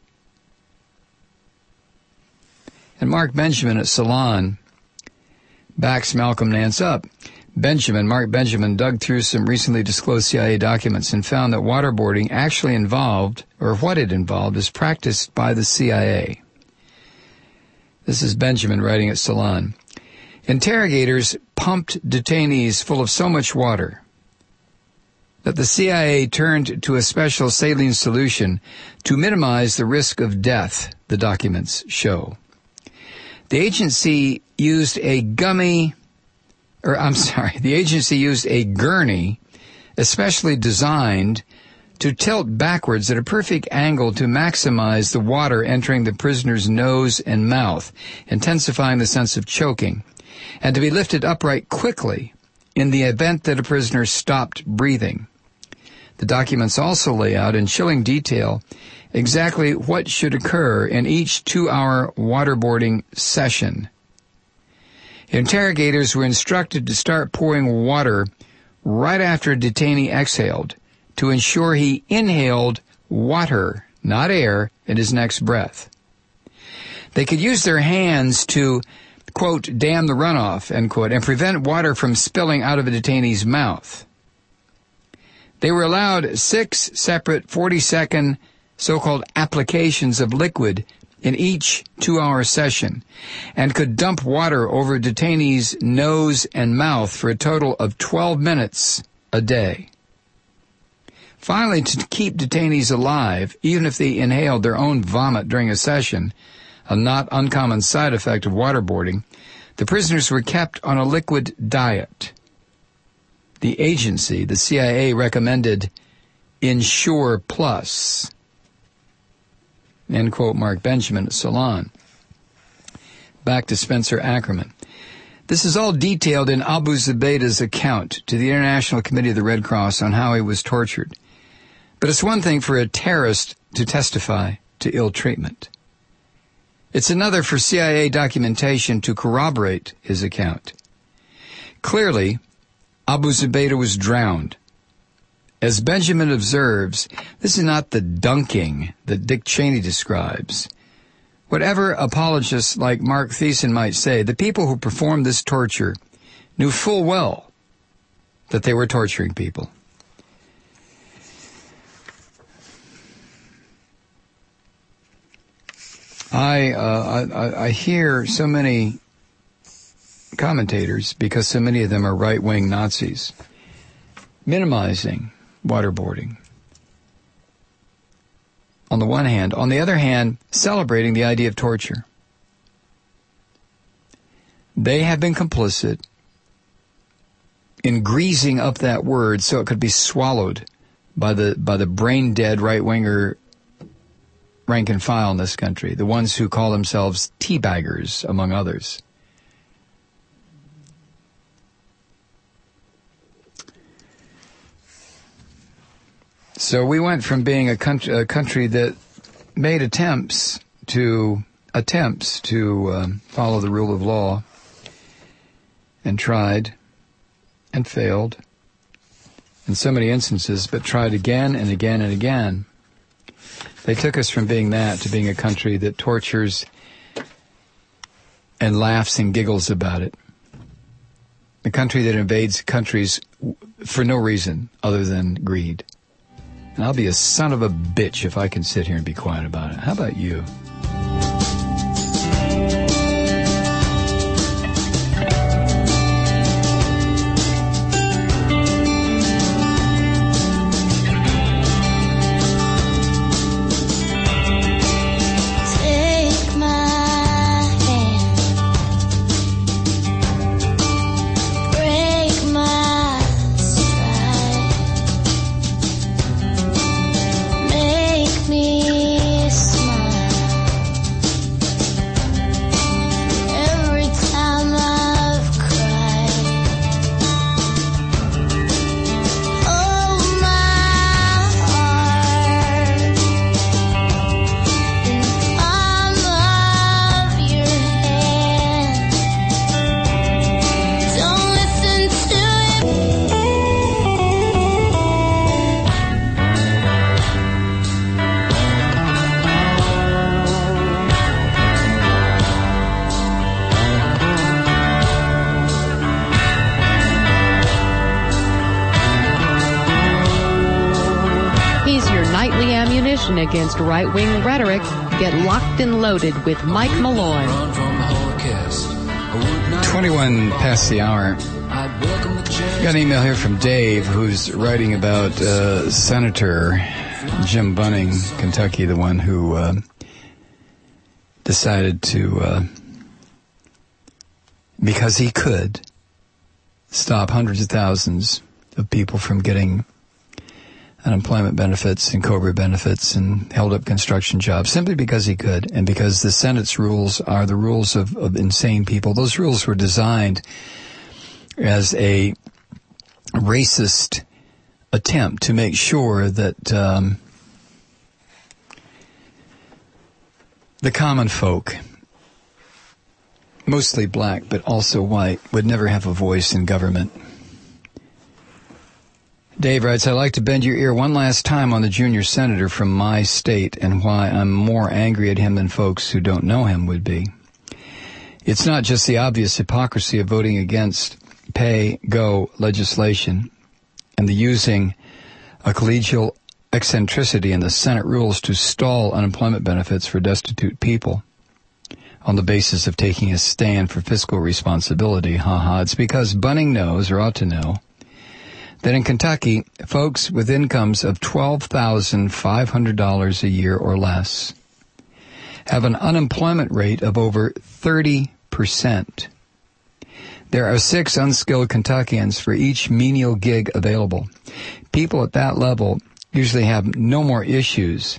And Mark Benjamin at Salon backs Malcolm Nance up. Benjamin, Mark Benjamin, dug through some recently disclosed C I A documents and found that waterboarding actually involved, or what it involved, is practiced by the C I A. This is Benjamin writing at Salon. Interrogators pumped detainees full of so much water that the C I A turned to a special saline solution to minimize the risk of death, the documents show. The agency used a gummy, or I'm sorry, the agency used a gurney especially designed to tilt backwards at a perfect angle to maximize the water entering the prisoner's nose and mouth, intensifying the sense of choking, and to be lifted upright quickly in the event that a prisoner stopped breathing. The documents also lay out in chilling detail exactly what should occur in each two-hour waterboarding session. Interrogators were instructed to start pouring water right after a detainee exhaled to ensure he inhaled water, not air, in his next breath. They could use their hands to, quote, dam the runoff, end quote, and prevent water from spilling out of a detainee's mouth. They were allowed six separate forty-second so-called applications of liquid in each two-hour session and could dump water over a detainee's nose and mouth for a total of twelve minutes a day. Finally, to keep detainees alive, even if they inhaled their own vomit during a session, a not uncommon side effect of waterboarding, the prisoners were kept on a liquid diet. The agency, the C I A, recommended Ensure Plus. End quote, Mark Benjamin at Salon. Back to Spencer Ackerman. This is all detailed in Abu Zubaydah's account to the International Committee of the Red Cross on how he was tortured. But it's one thing for a terrorist to testify to ill treatment. It's another for C I A documentation to corroborate his account. Clearly, Abu Zubaydah was drowned. As Benjamin observes, this is not the dunking that Dick Cheney describes. Whatever apologists like Mark Thiessen might say, the people who performed this torture knew full well that they were torturing people. I, uh, I, I hear so many commentators, because so many of them are right-wing Nazis, minimizing waterboarding. On the one hand. On the other hand, celebrating the idea of torture. They have been complicit in greasing up that word so it could be swallowed by the by the brain-dead right-winger rank and file in this country, the ones who call themselves teabaggers, among others. So we went from being a country, a country that made attempts to attempts to um, follow the rule of law, and tried and failed in so many instances, but tried again and again and again. They took us from being that to being a country that tortures and laughs and giggles about it. A country that invades countries for no reason other than greed. And I'll be a son of a bitch if I can sit here and be quiet about it. How about you? Against right-wing rhetoric, get locked and loaded with Mike Malloy. twenty-one past the hour. Got an email here from Dave, who's writing about uh, Senator Jim Bunning, Kentucky, the one who uh, decided to, uh, because he could, stop hundreds of thousands of people from getting unemployment benefits and COBRA benefits and held up construction jobs simply because he could, and because the Senate's rules are the rules of, of insane people. Those rules were designed as a racist attempt to make sure that um, the common folk, mostly black but also white, would never have a voice in government. Dave writes, I'd like to bend your ear one last time on the junior senator from my state and why I'm more angry at him than folks who don't know him would be. It's not just the obvious hypocrisy of voting against pay-go legislation and the using a collegial eccentricity in the Senate rules to stall unemployment benefits for destitute people on the basis of taking a stand for fiscal responsibility. Ha ha. It's because Bunning knows, or ought to know, that in Kentucky, folks with incomes of twelve thousand five hundred dollars a year or less have an unemployment rate of over thirty percent. There are six unskilled Kentuckians for each menial gig available. People at that level usually have no more issues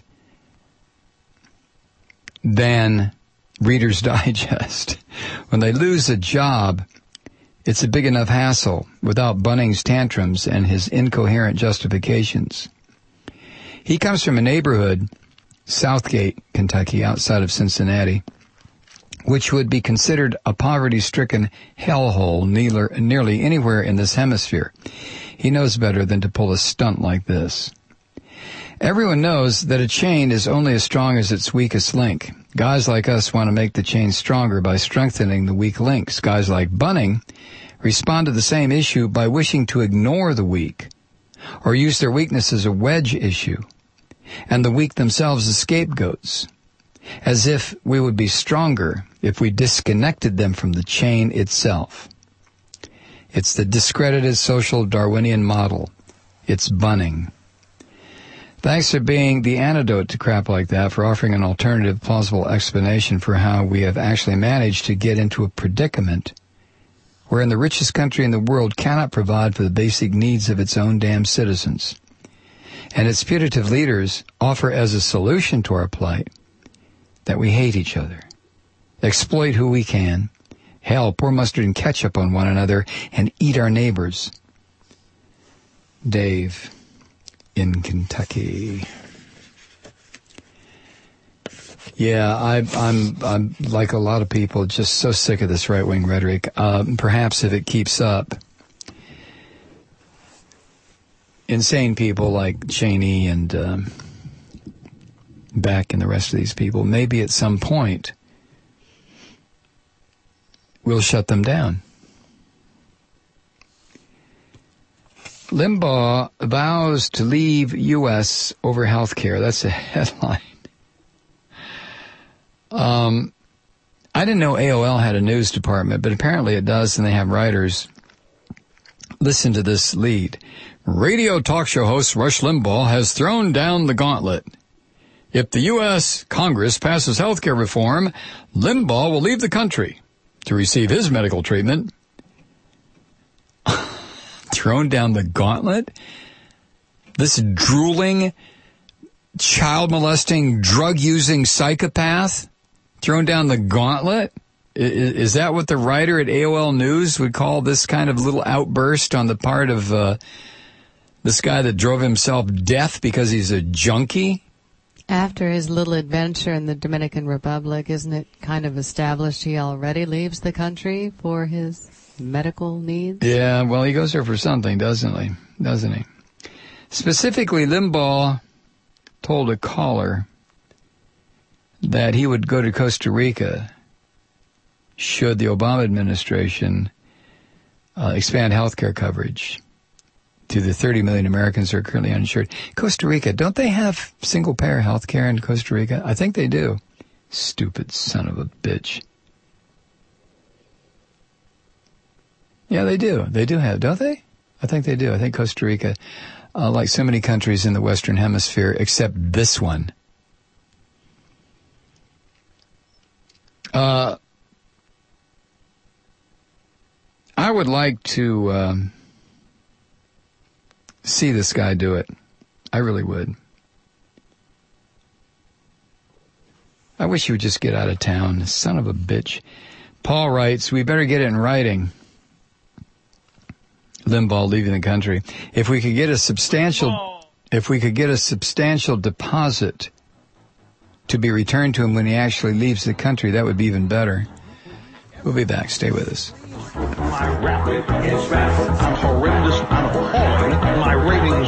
than Reader's Digest. When they lose a job, it's a big enough hassle without Bunning's tantrums and his incoherent justifications. He comes from a neighborhood, Southgate, Kentucky, outside of Cincinnati, which would be considered a poverty-stricken hellhole nearly anywhere in this hemisphere. He knows better than to pull a stunt like this. Everyone knows that a chain is only as strong as its weakest link. Guys like us want to make the chain stronger by strengthening the weak links. Guys like Bunning respond to the same issue by wishing to ignore the weak or use their weakness as a wedge issue and the weak themselves as scapegoats, as if we would be stronger if we disconnected them from the chain itself. It's the discredited social Darwinian model. It's Bunning. Thanks for being the antidote to crap like that, for offering an alternative, plausible explanation for how we have actually managed to get into a predicament wherein the richest country in the world cannot provide for the basic needs of its own damn citizens. And its putative leaders offer as a solution to our plight that we hate each other, exploit who we can, hell, pour mustard and ketchup on one another, and eat our neighbors. Dave in Kentucky. Yeah, I, I'm, I'm like a lot of people, just so sick of this right-wing rhetoric. Uh, perhaps if it keeps up, insane people like Cheney and um, Beck and the rest of these people, maybe at some point we'll shut them down. Limbaugh vows to leave U S over health care. That's a headline. Um, I didn't know A O L had a news department, but apparently it does, and they have writers. Listen to this lead. Radio talk show host Rush Limbaugh has thrown down the gauntlet. If the U S Congress passes health care reform, Limbaugh will leave the country to receive his medical treatment. Thrown down the gauntlet? This drooling, child-molesting, drug-using psychopath thrown down the gauntlet? Is, is that what the writer at A O L News would call this kind of little outburst on the part of uh, this guy that drove himself deaf because he's a junkie? After his little adventure in the Dominican Republic, isn't it kind of established he already leaves the country for his medical needs? Yeah, well, he goes there for something, doesn't he? Doesn't he? Specifically, Limbaugh told a caller that he would go to Costa Rica should the Obama administration uh, expand health care coverage to the thirty million Americans who are currently uninsured. Costa Rica, don't they have single-payer health care in Costa Rica? I think they do. Stupid son of a bitch. Yeah, they do. They do have, don't they? I think they do. I think Costa Rica, uh, like so many countries in the Western Hemisphere, except this one. Uh, I would like to um, see this guy do it. I really would. I wish he would just get out of town. Son of a bitch. Paul writes, we better get it in writing. Limbaugh leaving the country. If we could get a substantial, if we could get a substantial deposit to be returned to him when he actually leaves the country, that would be even better. We'll be back. Stay with us. My rap is rap. I'm horrendous. I'm appalling. My rating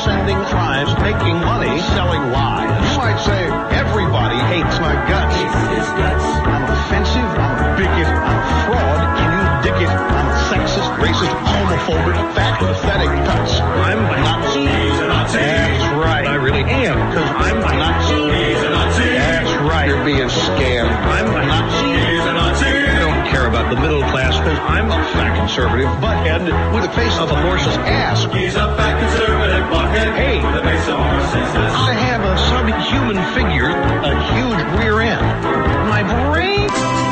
sending tribes, making money, selling lies. You might say, everybody hates my guts. I'm offensive, I'm a bigot, I'm a fraud, can you dig it? I'm a sexist, racist, homophobic, fat, pathetic putz. I'm a Nazi. He's a Nazi. That's right. I really am, because I'm a Nazi. He's a Nazi. That's right. You're being scammed. I'm a Nazi. He's a Nazi. I don't care about the middle class, because I'm a fat conservative butthead with the face of a horse's ass. He's a fat conservative butthead. Hey, with the face of a horse's ass. I have a subhuman figure, a huge rear end. My brain...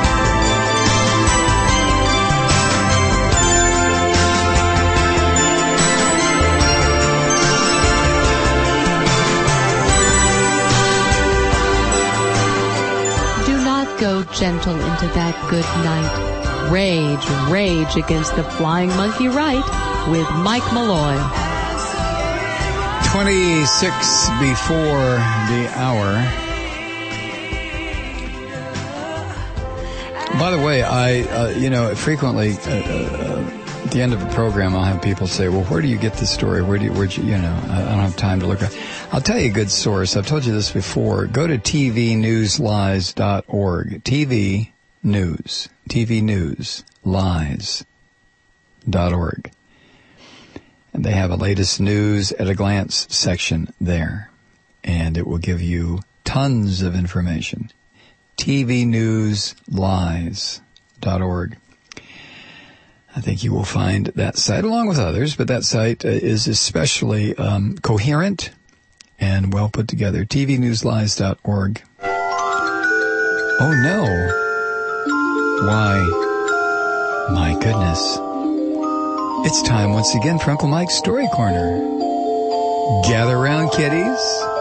Go gentle into that good night. Rage, rage against the flying monkey right with Mike Malloy. twenty-six before the hour. By the way, I, uh, you know, frequently uh, uh, at the end of a program, I'll have people say, well, where do you get this story? Where do you, where'd you, you know, I don't have time to look up. I'll tell you a good source. I've told you this before. Go to t v news lies dot org. T V News. T V News Lies dot org. And they have a latest news at a glance section there. And it will give you tons of information. T V News Lies dot org. I think you will find that site, along with others, but that site is especially um, coherent and well put together. T V news lies dot org. Oh, no. Why, my goodness. It's time once again for Uncle Mike's Story Corner. Gather around, kiddies.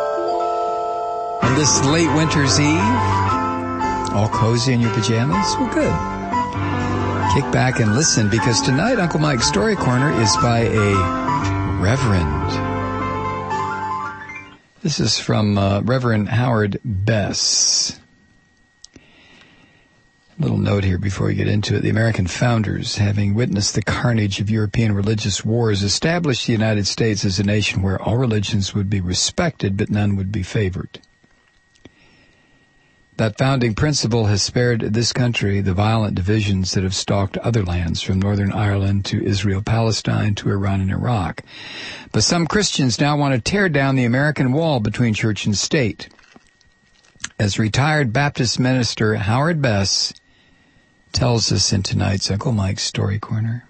On this late winter's eve, all cozy in your pajamas? Well, good. Kick back and listen, because tonight Uncle Mike's Story Corner is by a reverend. This is from uh, Reverend Howard Bess. A little note here before we get into it. The American founders, having witnessed the carnage of European religious wars, established the United States as a nation where all religions would be respected, but none would be favored. That founding principle has spared this country the violent divisions that have stalked other lands, from Northern Ireland to Israel, Palestine to Iran and Iraq. But some Christians now want to tear down the American wall between church and state. As retired Baptist minister Howard Bess tells us in tonight's Uncle Mike's Story Corner.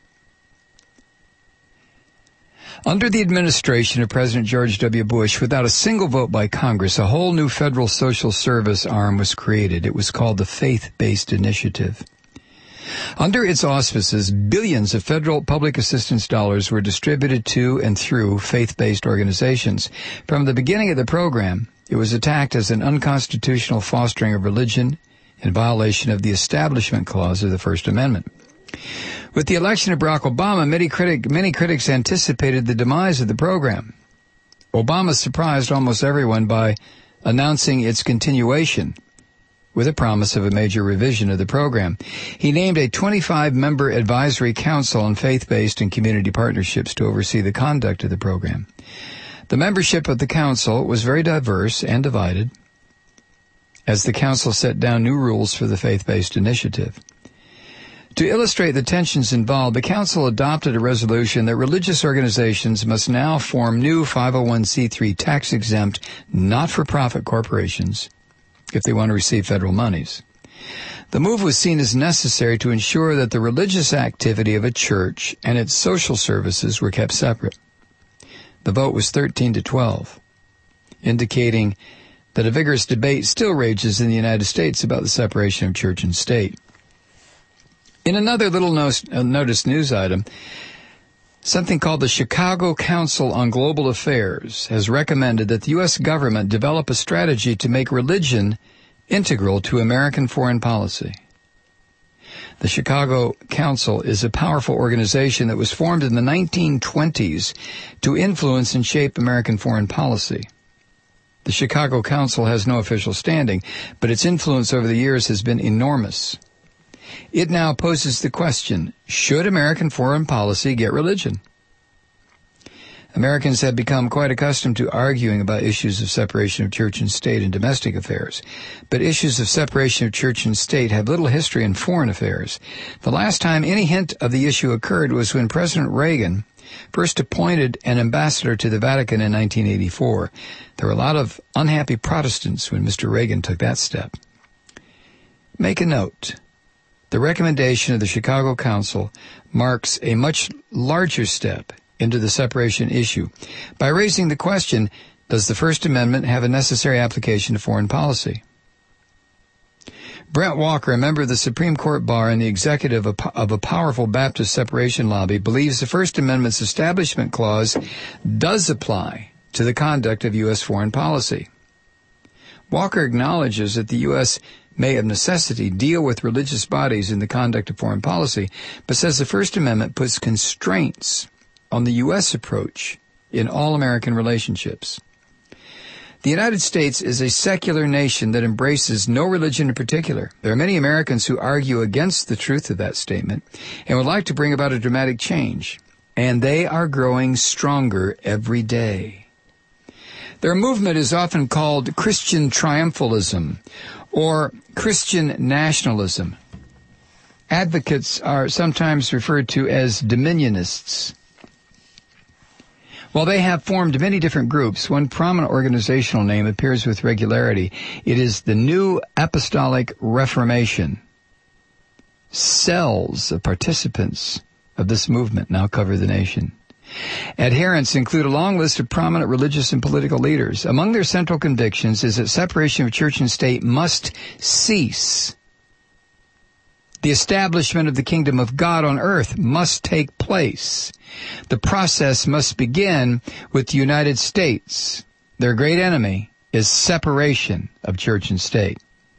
Under the administration of President George W. Bush, without a single vote by Congress, a whole new federal social service arm was created. It was called the Faith-Based Initiative. Under its auspices, billions of federal public assistance dollars were distributed to and through faith-based organizations. From the beginning of the program, it was attacked as an unconstitutional fostering of religion in violation of the Establishment Clause of the First Amendment. With the election of Barack Obama, many, critic, many critics anticipated the demise of the program. Obama surprised almost everyone by announcing its continuation with a promise of a major revision of the program. He named a twenty-five member advisory council on faith-based and community partnerships to oversee the conduct of the program. The membership of the council was very diverse and divided, as the council set down new rules for the faith-based initiative. To illustrate the tensions involved, the council adopted a resolution that religious organizations must now form new five oh one c three tax-exempt, not-for-profit corporations if they want to receive federal monies. The move was seen as necessary to ensure that the religious activity of a church and its social services were kept separate. The vote was thirteen to twelve, indicating that a vigorous debate still rages in the United States about the separation of church and state. In another little noticed news item, something called the Chicago Council on Global Affairs has recommended that the U S government develop a strategy to make religion integral to American foreign policy. The Chicago Council is a powerful organization that was formed in the nineteen twenties to influence and shape American foreign policy. The Chicago Council has no official standing, but its influence over the years has been enormous. It now poses the question, should American foreign policy get religion? Americans have become quite accustomed to arguing about issues of separation of church and state in domestic affairs, but issues of separation of church and state have little history in foreign affairs. The last time any hint of the issue occurred was when President Reagan first appointed an ambassador to the Vatican in nineteen eighty-four. There were a lot of unhappy Protestants when Mister Reagan took that step. Make a note. The recommendation of the Chicago Council marks a much larger step into the separation issue by raising the question, does the First Amendment have a necessary application to foreign policy? Brent Walker, a member of the Supreme Court Bar and the executive of a powerful Baptist separation lobby, believes the First Amendment's Establishment Clause does apply to the conduct of U S foreign policy. Walker acknowledges that the U S may of necessity deal with religious bodies in the conduct of foreign policy, but says the First Amendment puts constraints on the U S approach in all American relationships. The United States is a secular nation that embraces no religion in particular. There are many Americans who argue against the truth of that statement and would like to bring about a dramatic change, and they are growing stronger every day. Their movement is often called Christian triumphalism or Christian nationalism. Advocates are sometimes referred to as dominionists. While they have formed many different groups, one prominent organizational name appears with regularity. It is the New Apostolic Reformation. Cells of participants of this movement now cover the nation. Adherents include a long list of prominent religious and political leaders. Among their central convictions is that separation of church and state must cease. The establishment of the kingdom of God on earth must take place. The process must begin with the United States. Their great enemy is separation of church and state.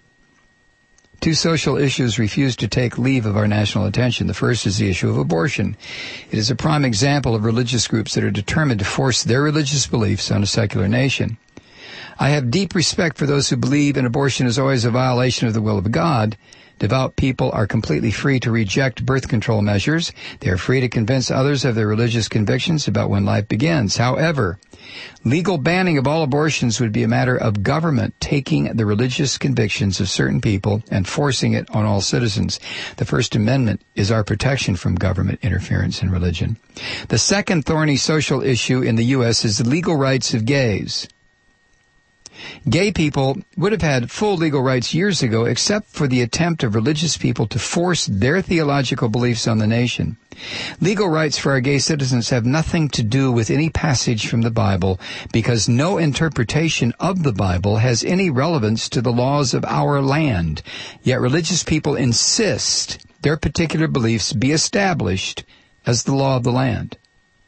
Two social issues refuse to take leave of our national attention. The first is the issue of abortion. It is a prime example of religious groups that are determined to force their religious beliefs on a secular nation. I have deep respect for those who believe an abortion is always a violation of the will of God. Devout people are completely free to reject birth control measures. They are free to convince others of their religious convictions about when life begins. However, legal banning of all abortions would be a matter of government taking the religious convictions of certain people and forcing it on all citizens. The First Amendment is our protection from government interference in religion. The second thorny social issue in the U S is the legal rights of gays. Gay people would have had full legal rights years ago except for the attempt of religious people to force their theological beliefs on the nation. Legal rights for our gay citizens have nothing to do with any passage from the Bible because no interpretation of the Bible has any relevance to the laws of our land. Yet religious people insist their particular beliefs be established as the law of the land.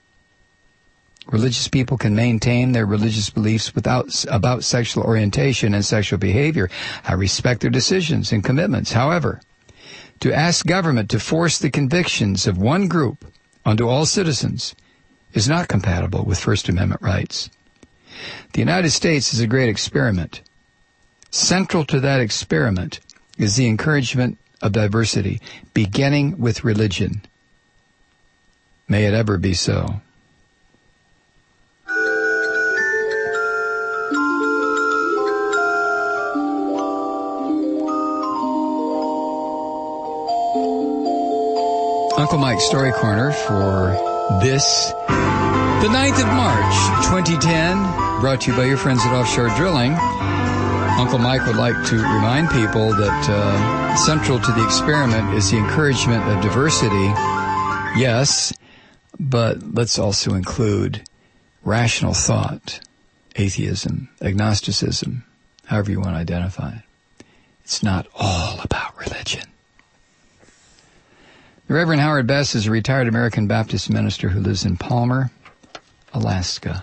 Religious people can maintain their religious beliefs without about sexual orientation and sexual behavior. I respect their decisions and commitments. However, to ask government to force the convictions of one group onto all citizens is not compatible with First Amendment rights. The United States is a great experiment. Central to that experiment is the encouragement of diversity, beginning with religion. May it ever be so. Uncle Mike's Story Corner for this, the ninth of March, twenty ten, brought to you by your friends at Offshore Drilling. Uncle Mike would like to remind people that uh, central to the experiment is the encouragement of diversity, yes, but let's also include rational thought, atheism, agnosticism, however you want to identify it. It's not all about religion. The Reverend Howard Best is a retired American Baptist minister who lives in Palmer, Alaska.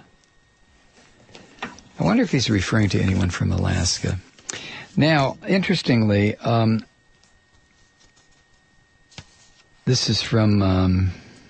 I wonder if he's referring to anyone from Alaska. Now, interestingly, um, this is from um,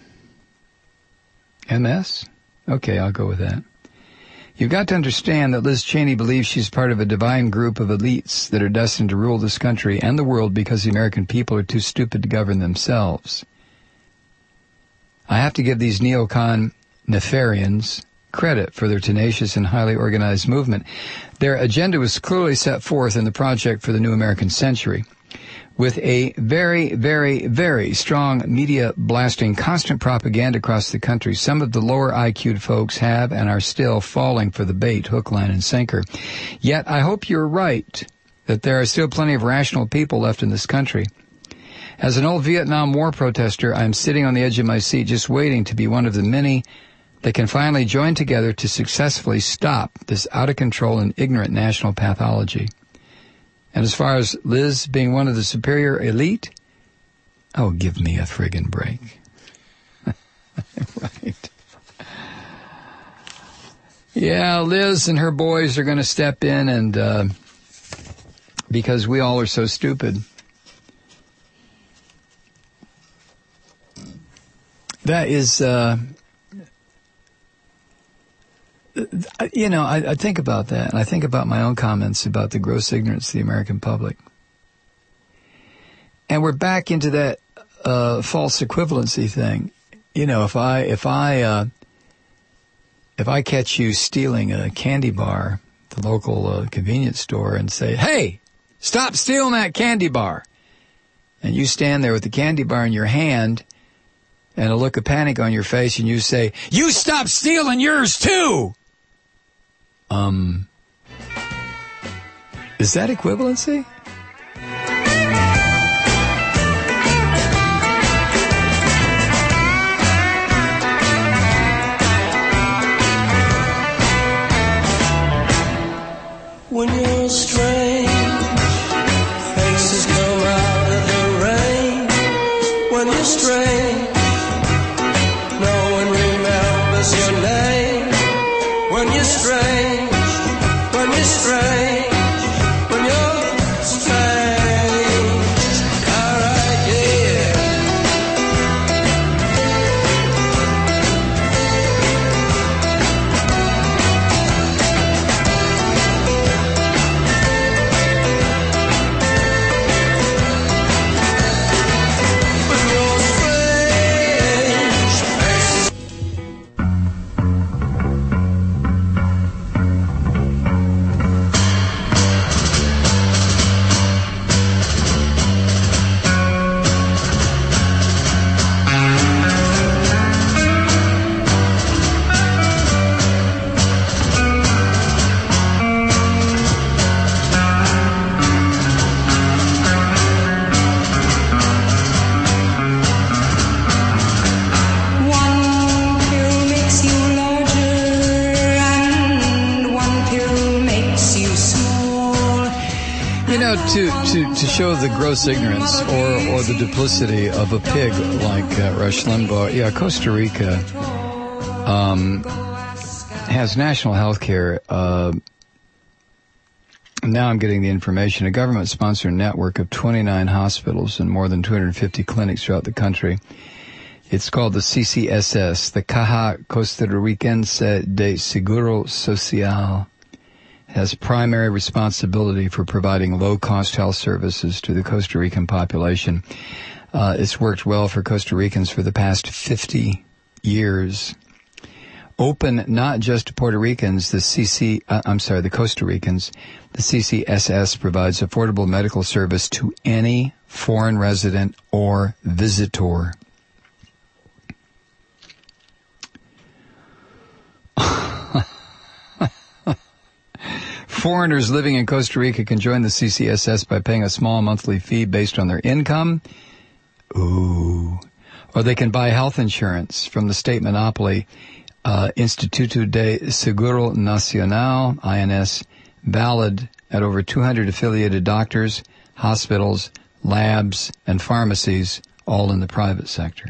M S? Okay, I'll go with that. You've got to understand that Liz Cheney believes she's part of a divine group of elites that are destined to rule this country and the world because the American people are too stupid to govern themselves. I have to give these neocon Nefarians credit for their tenacious and highly organized movement. Their agenda was clearly set forth in the Project for the New American Century, with a very, very, very strong media blasting constant propaganda across the country. Some of the lower I Q'd folks have and are still falling for the bait, hook, line, and sinker. Yet I hope you're right that there are still plenty of rational people left in this country. As an old Vietnam War protester, I'm sitting on the edge of my seat just waiting to be one of the many that can finally join together to successfully stop this out-of-control and ignorant national pathology. And as far as Liz being one of the superior elite, oh, give me a friggin' break. Right. Yeah, Liz and her boys are going to step in and, uh, because we all are so stupid. That is, uh, you know, I, I think about that, and I think about my own comments about the gross ignorance of the American public. And we're back into that uh, false equivalency thing. You know, if I if I uh, if I catch you stealing a candy bar at the local uh, convenience store and say, "Hey, stop stealing that candy bar," and you stand there with the candy bar in your hand and a look of panic on your face, and you say, "You stop stealing yours too." Um, is that equivalency? When you're strange, faces come out of the rain. When you're strange, no one remembers your name. When you're strange, when you're strange, when you're strange. All right, yeah. When you're strange, faces. One pill makes you larger and one pill makes you small. You know, to, to, to show the gross ignorance or, or the duplicity of a pig like uh, Rush Limbaugh, yeah, Costa Rica um, has national health care. Uh, now I'm getting the information. A government-sponsored network of twenty-nine hospitals and more than two hundred fifty clinics throughout the country. It's called the C C S S, the Caja Costarricense de Seguro Social, has primary responsibility for providing low-cost health services to the Costa Rican population. Uh, it's worked well for Costa Ricans for the past fifty years. Open not just to Puerto Ricans, the C C, uh, I'm sorry, the Costa Ricans, the C C S S provides affordable medical service to any foreign resident or visitor. Foreigners living in Costa Rica can join the C C S S by paying a small monthly fee based on their income. Ooh. Or they can buy health insurance from the state monopoly, uh, Instituto de Seguro Nacional, I N S, valid at over two hundred affiliated doctors, hospitals, labs, and pharmacies, all in the private sector.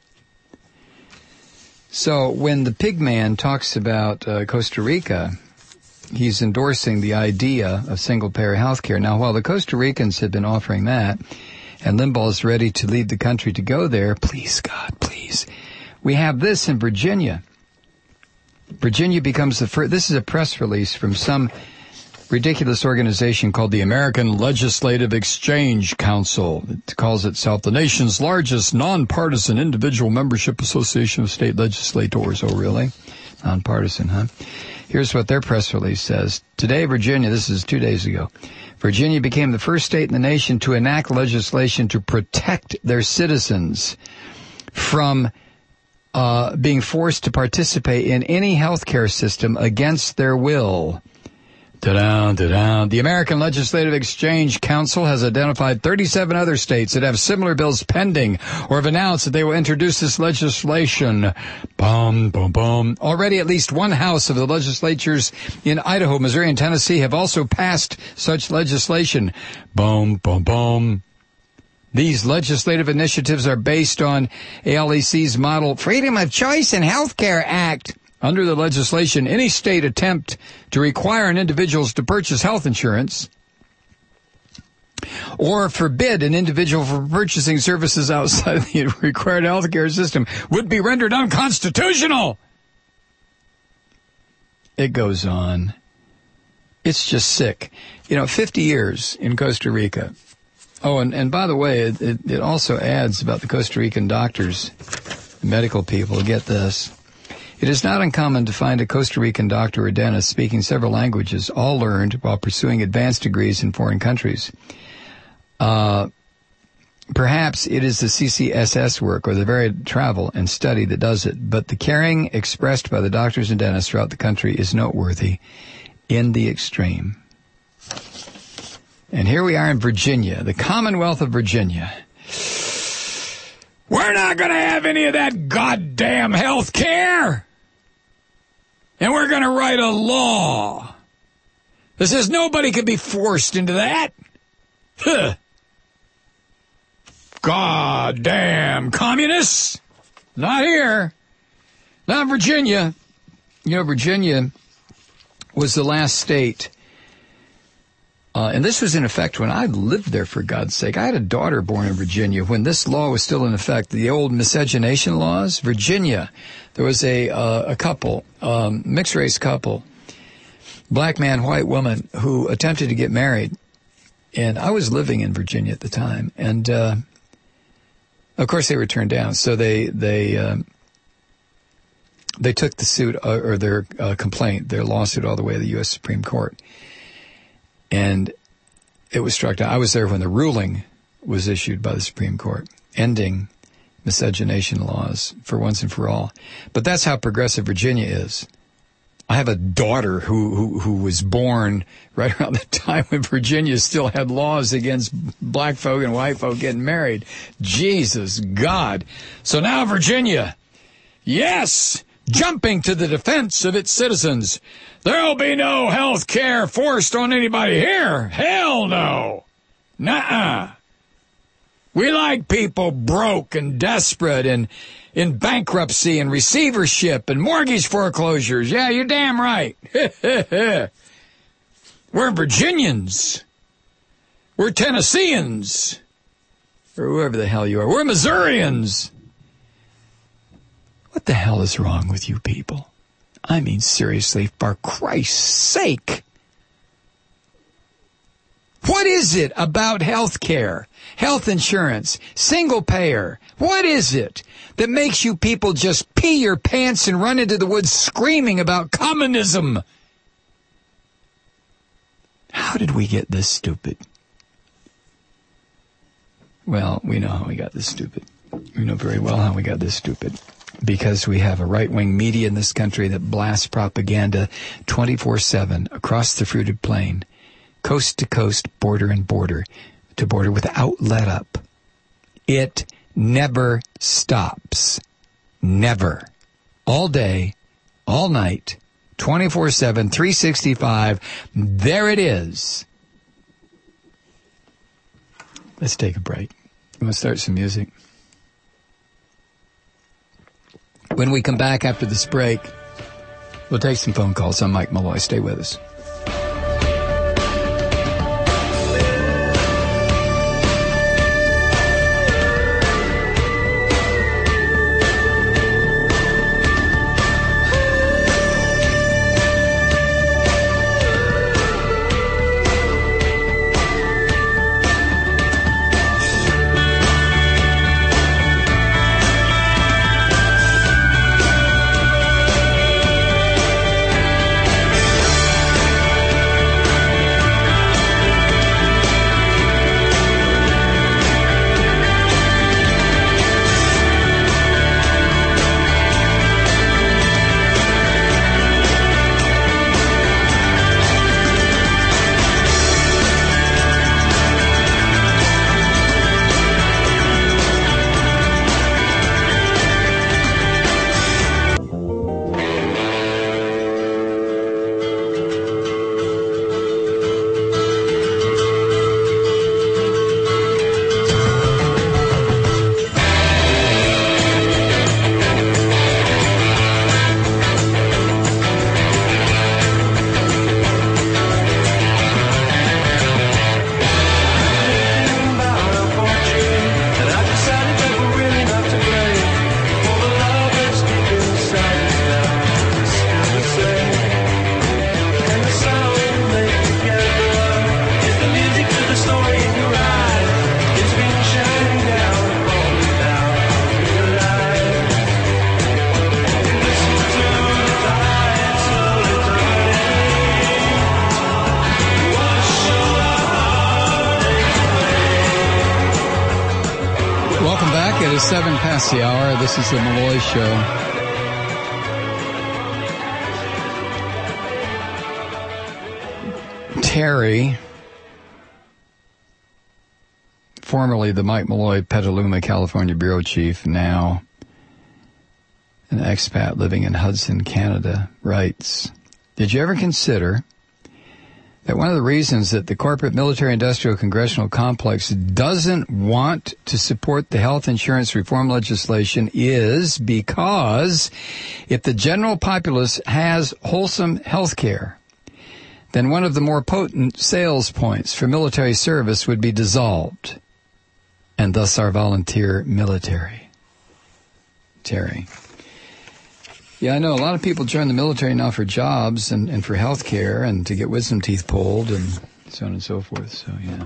So when the pig man talks about uh, Costa Rica, he's endorsing the idea of single-payer health care. Now, while the Costa Ricans have been offering that, and Limbaugh is ready to lead the country to go there, please, God, please, we have this in Virginia. Virginia becomes the first, this is a press release from some ridiculous organization called the American Legislative Exchange Council. It calls itself the nation's largest nonpartisan individual membership association of state legislators. Oh, really? Nonpartisan, huh? Here's what their press release says. Today, Virginia, this is two days ago, Virginia became the first state in the nation to enact legislation to protect their citizens from uh, being forced to participate in any healthcare system against their will. Da-da, da-da. The American Legislative Exchange Council has identified thirty-seven other states that have similar bills pending or have announced that they will introduce this legislation. Boom, boom, boom. Already at least one house of the legislatures in Idaho, Missouri, and Tennessee have also passed such legislation. Boom, boom, boom. These legislative initiatives are based on A L E C's model Freedom of Choice in Healthcare Act. Under the legislation, any state attempt to require an individual to purchase health insurance or forbid an individual from purchasing services outside of the required healthcare system would be rendered unconstitutional. It goes on. It's just sick. You know, fifty years in Costa Rica. Oh, and, and by the way, it, it, it also adds about the Costa Rican doctors, medical people. Get this. It is not uncommon to find a Costa Rican doctor or dentist speaking several languages, all learned while pursuing advanced degrees in foreign countries. Uh, perhaps it is the C C S S work or the varied travel and study that does it, but the caring expressed by the doctors and dentists throughout the country is noteworthy in the extreme. And here we are in Virginia, the Commonwealth of Virginia. We're not going to have any of that goddamn health care. And we're going to write a law that says nobody can be forced into that. Huh. Goddamn communists. Not here. Not Virginia. You know, Virginia was the last state. Uh, and this was in effect when I lived there, for God's sake. I had a daughter born in Virginia when this law was still in effect. The old miscegenation laws, Virginia. There was a uh, a couple, um, mixed-race couple, black man, white woman, who attempted to get married. And I was living in Virginia at the time. And, uh, of course, they were turned down. So they they um, they took the suit, uh, or their uh, complaint, their lawsuit, all the way to the U S Supreme Court. And it was struck down. I was there when the ruling was issued by the Supreme Court, ending miscegenation laws for once and for all. But that's how progressive Virginia is. I have a daughter who, who, who was born right around the time when Virginia still had laws against black folk and white folk getting married. Jesus God. So now Virginia, yes, jumping to the defense of its citizens. There'll be no health care forced on anybody here. Hell no. Nuh-uh. We like people broke and desperate and in bankruptcy and receivership and mortgage foreclosures. Yeah, you're damn right. We're Virginians. We're Tennesseans. Or whoever the hell you are. We're Missourians. What the hell is wrong with you people? I mean, seriously, for Christ's sake. What is it about health care, health insurance, single payer? What is it that makes you people just pee your pants and run into the woods screaming about communism? How did we get this stupid? Well, we know how we got this stupid. We know very well how we got this stupid. Because we have a right-wing media in this country that blasts propaganda twenty-four seven across the fruited plain, coast to coast, border and border to border without let up. It never stops. Never. All day, all night, twenty-four seven, three sixty-five. There it is. Let's take a break. I'm going to start some music. When we come back after this break, we'll take some phone calls. I'm Mike Malloy. Stay with us. seven past the hour. This is the Malloy Show. Terry, formerly the Mike Malloy Petaluma, California bureau chief, now an expat living in Hudson, Canada, writes, did you ever consider that one of the reasons that the corporate military-industrial congressional complex doesn't want to support the health insurance reform legislation is because if the general populace has wholesome health care, then one of the more potent sales points for military service would be dissolved, and thus our volunteer military. Terry. Yeah, I know. A lot of people join the military now for jobs and, and for health care and to get wisdom teeth pulled and so on and so forth. So, yeah.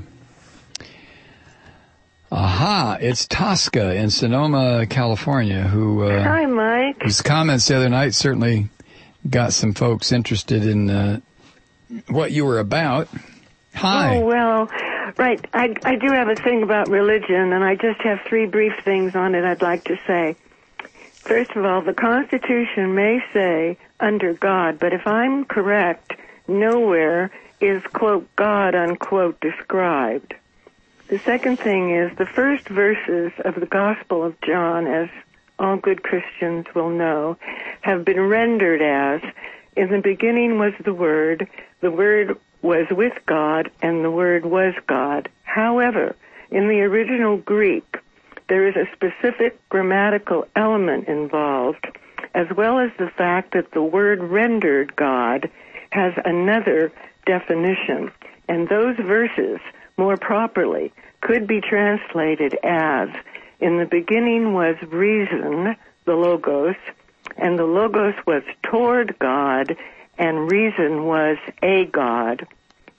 Aha, it's Tosca in Sonoma, California, who... Uh, Hi, Mike. Whose comments the other night certainly got some folks interested in uh, what you were about. Hi. Oh, well, right. I, I do have a thing about religion, and I just have three brief things on it I'd like to say. First of all, the Constitution may say, under God, but if I'm correct, nowhere is, quote, God, unquote, described. The second thing is the first verses of the Gospel of John, as all good Christians will know, have been rendered as, in the beginning was the Word, the Word was with God, and the Word was God. However, in the original Greek, there is a specific grammatical element involved, as well as the fact that the word rendered God has another definition. And those verses, more properly, could be translated as, in the beginning was reason, the Logos, and the Logos was toward God, and reason was a God.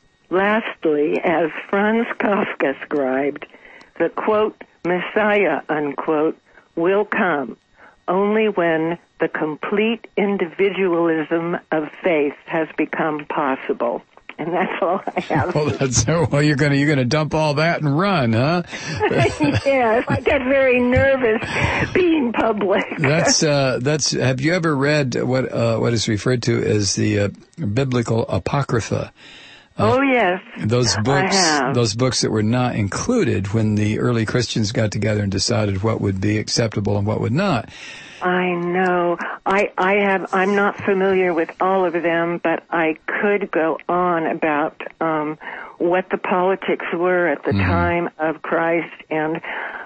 Lastly, as Franz Kafka scribed, the, quote, Messiah, unquote, will come only when the complete individualism of faith has become possible. And that's all I have. Well, that's well. You're gonna you're gonna dump all that and run, huh? Yes, I get very nervous being public. That's uh, that's. Have you ever read what uh, what is referred to as the uh, biblical apocrypha? Uh, oh yes, those books. I have. Those books that were not included when the early Christians got together and decided what would be acceptable and what would not. I know. I I have. I'm not familiar with all of them, but I could go on about um, what the politics were at the mm-hmm. time of Christ, and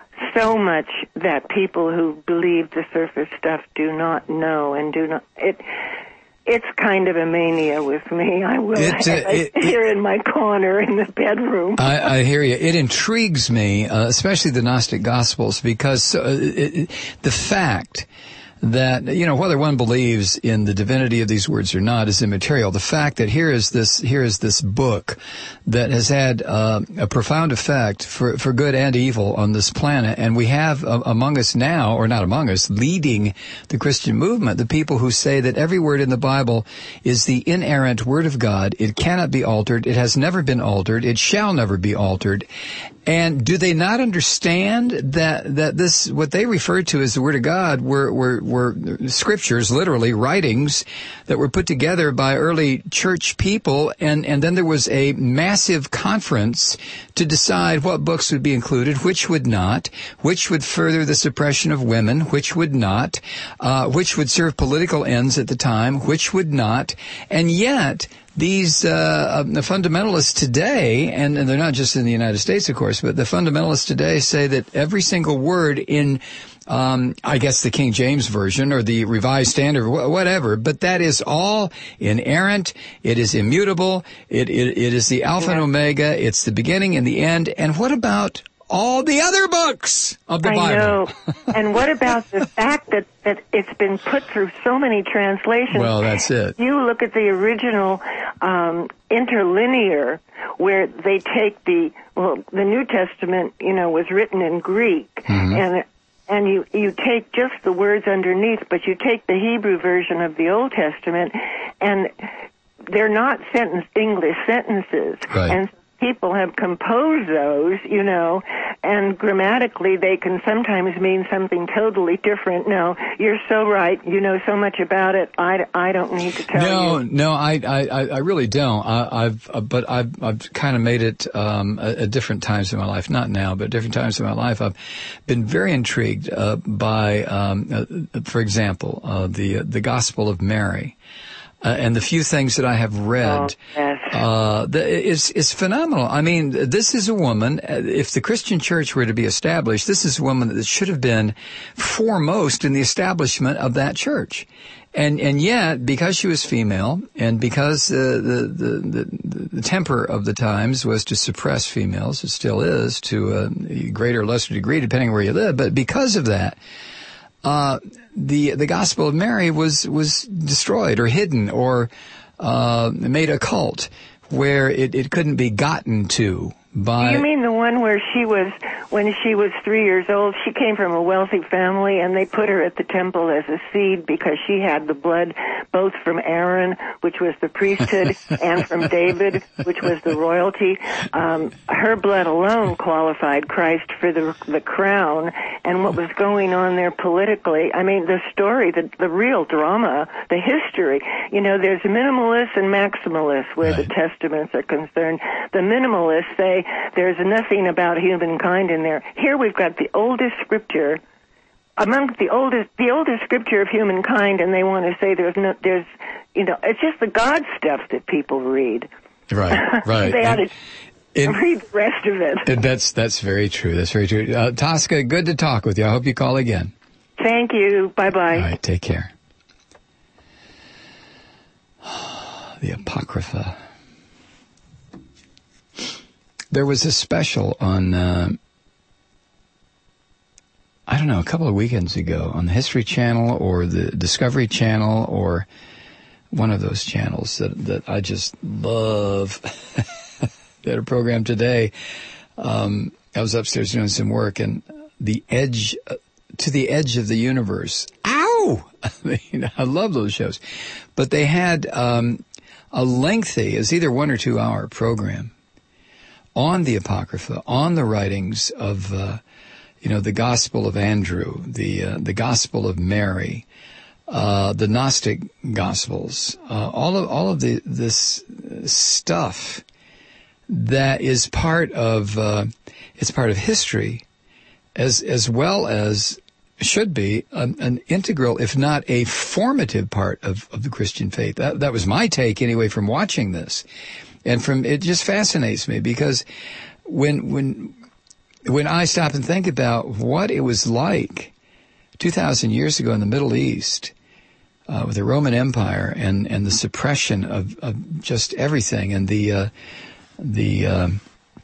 so much that people who believe the surface stuff do not know and do not. It. It's kind of a mania with me. I will it, uh, it, here in my corner in the bedroom. I, I hear you. It intrigues me, uh, especially the Gnostic Gospels, because uh, it, it, the fact that, you know, whether one believes in the divinity of these words or not is immaterial. The fact that here is this, here is this book that has had uh, a profound effect for, for good and evil on this planet, and we have uh, among us now, or not among us, leading the Christian movement, the people who say that every word in the Bible is the inerrant Word of God. It cannot be altered. It has never been altered. It shall never be altered. And do they not understand that, that this, what they refer to as the Word of God were, were, were scriptures, literally writings that were put together by early church people, and, and then there was a massive conference to decide what books would be included, which would not, which would further the suppression of women, which would not, uh, which would serve political ends at the time, which would not, and yet, these uh, the fundamentalists today, and, and they're not just in the United States, of course, but the fundamentalists today say that every single word in, um, I guess, the King James Version or the Revised Standard, whatever, but that is all inerrant. It is immutable. It, it, it is the Alpha and Omega. It's the beginning and the end. And what about all the other books of the I Bible? I know. And what about the fact that, that it's been put through so many translations? Well, that's it. You look at the original um, interlinear, where they take the, well, the New Testament, you know, was written in Greek, mm-hmm. and and you, you take just the words underneath, but you take the Hebrew version of the Old Testament, and they're not sentence English sentences. Right. And people have composed those, you know, and grammatically they can sometimes mean something totally different. No, you're so right. You know so much about it. I, I don't need to tell no, you. No, no, I, I, I really don't. I, I've, uh, but I've, I've kind of made it um, at, at different times in my life. Not now, but different times in my life. I've been very intrigued uh, by, um, uh, for example, uh, the the Gospel of Mary. Uh, and the few things that I have read, oh, yes. uh, the, it's, it's phenomenal. I mean, this is a woman, if the Christian church were to be established, this is a woman that should have been foremost in the establishment of that church. And, and yet, because she was female, and because, uh, the, the, the, the temper of the times was to suppress females, it still is, to a greater or lesser degree, depending on where you live, but because of that, Uh, the, the Gospel of Mary was, was destroyed or hidden or, uh, made a cult where it, it couldn't be gotten to by... You mean the one where she was, when she was three years old, she came from a wealthy family and they put her at the temple as a seed because she had the blood both from Aaron, which was the priesthood, and from David, which was the royalty. Um, her blood alone qualified Christ for the, the crown, and what was going on there politically. I mean, the story, the, the real drama, the history. You know, there's minimalists and maximalists where right. the Testaments are concerned. The minimalists say, there's nothing about humankind in there. Here we've got the oldest scripture, among the oldest, the oldest scripture of humankind, and they want to say there's no, there's, you know, it's just the God stuff that people read. Right, right. They ought to in, read the rest of it. That's that's very true. That's very true. Uh, Tosca, good to talk with you. I hope you call again. Thank you. Bye bye. All right, take care. The Apocrypha. There was a special on, uh, I don't know, a couple of weekends ago on the History Channel or the Discovery Channel or one of those channels that, that I just love. They had a program today. Um, I was upstairs doing some work and the edge, uh, to the edge of the universe. Ow! I mean, I love those shows. But they had um, a lengthy, it's either one or two hour program on the Apocrypha, on the writings of, uh, you know, the Gospel of Andrew, the uh, the Gospel of Mary, uh, the Gnostic Gospels, uh, all of all of the this stuff that is part of uh, it's part of history, as as well as should be an, an integral, if not a formative part of, of the Christian faith. That that was my take anyway from watching this. And from, it just fascinates me because when, when, when I stop and think about what it was like two thousand years ago in the Middle East, uh, with the Roman Empire and, and the suppression of, of just everything and the, uh, the, um,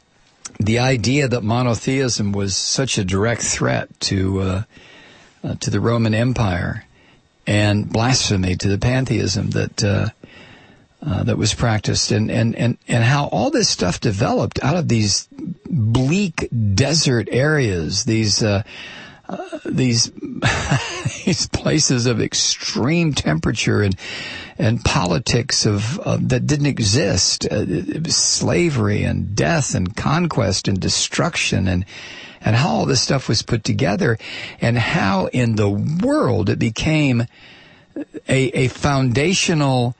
the idea that monotheism was such a direct threat to, uh, uh to the Roman Empire and blasphemy to the pantheism that, uh, Uh, that was practiced and, and, and, and how all this stuff developed out of these bleak desert areas, these, uh, uh, these, these places of extreme temperature and, and politics of, uh, that didn't exist. Uh, it was slavery and death and conquest and destruction and, and how all this stuff was put together and how in the world it became a, a foundational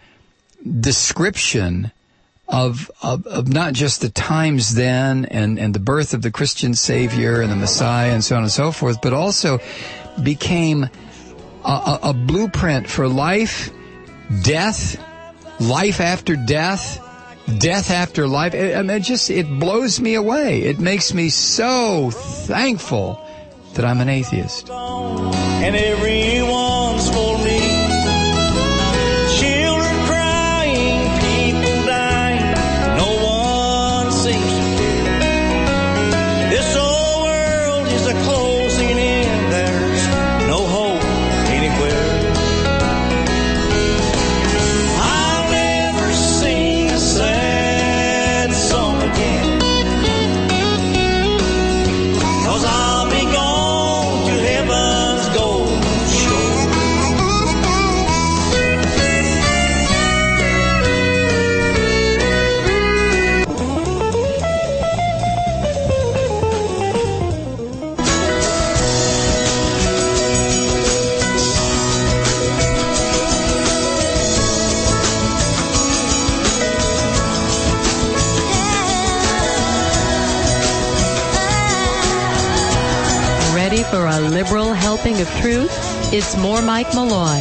description of, of of not just the times then and, and the birth of the Christian Savior and the Messiah and so on and so forth, but also became a, a, a blueprint for life, death, life after death, death after life. It, I mean, it just, it blows me away. It makes me so thankful that I'm an atheist. And everyone's for me. Sure. helping of truth, it's more Mike Malloy.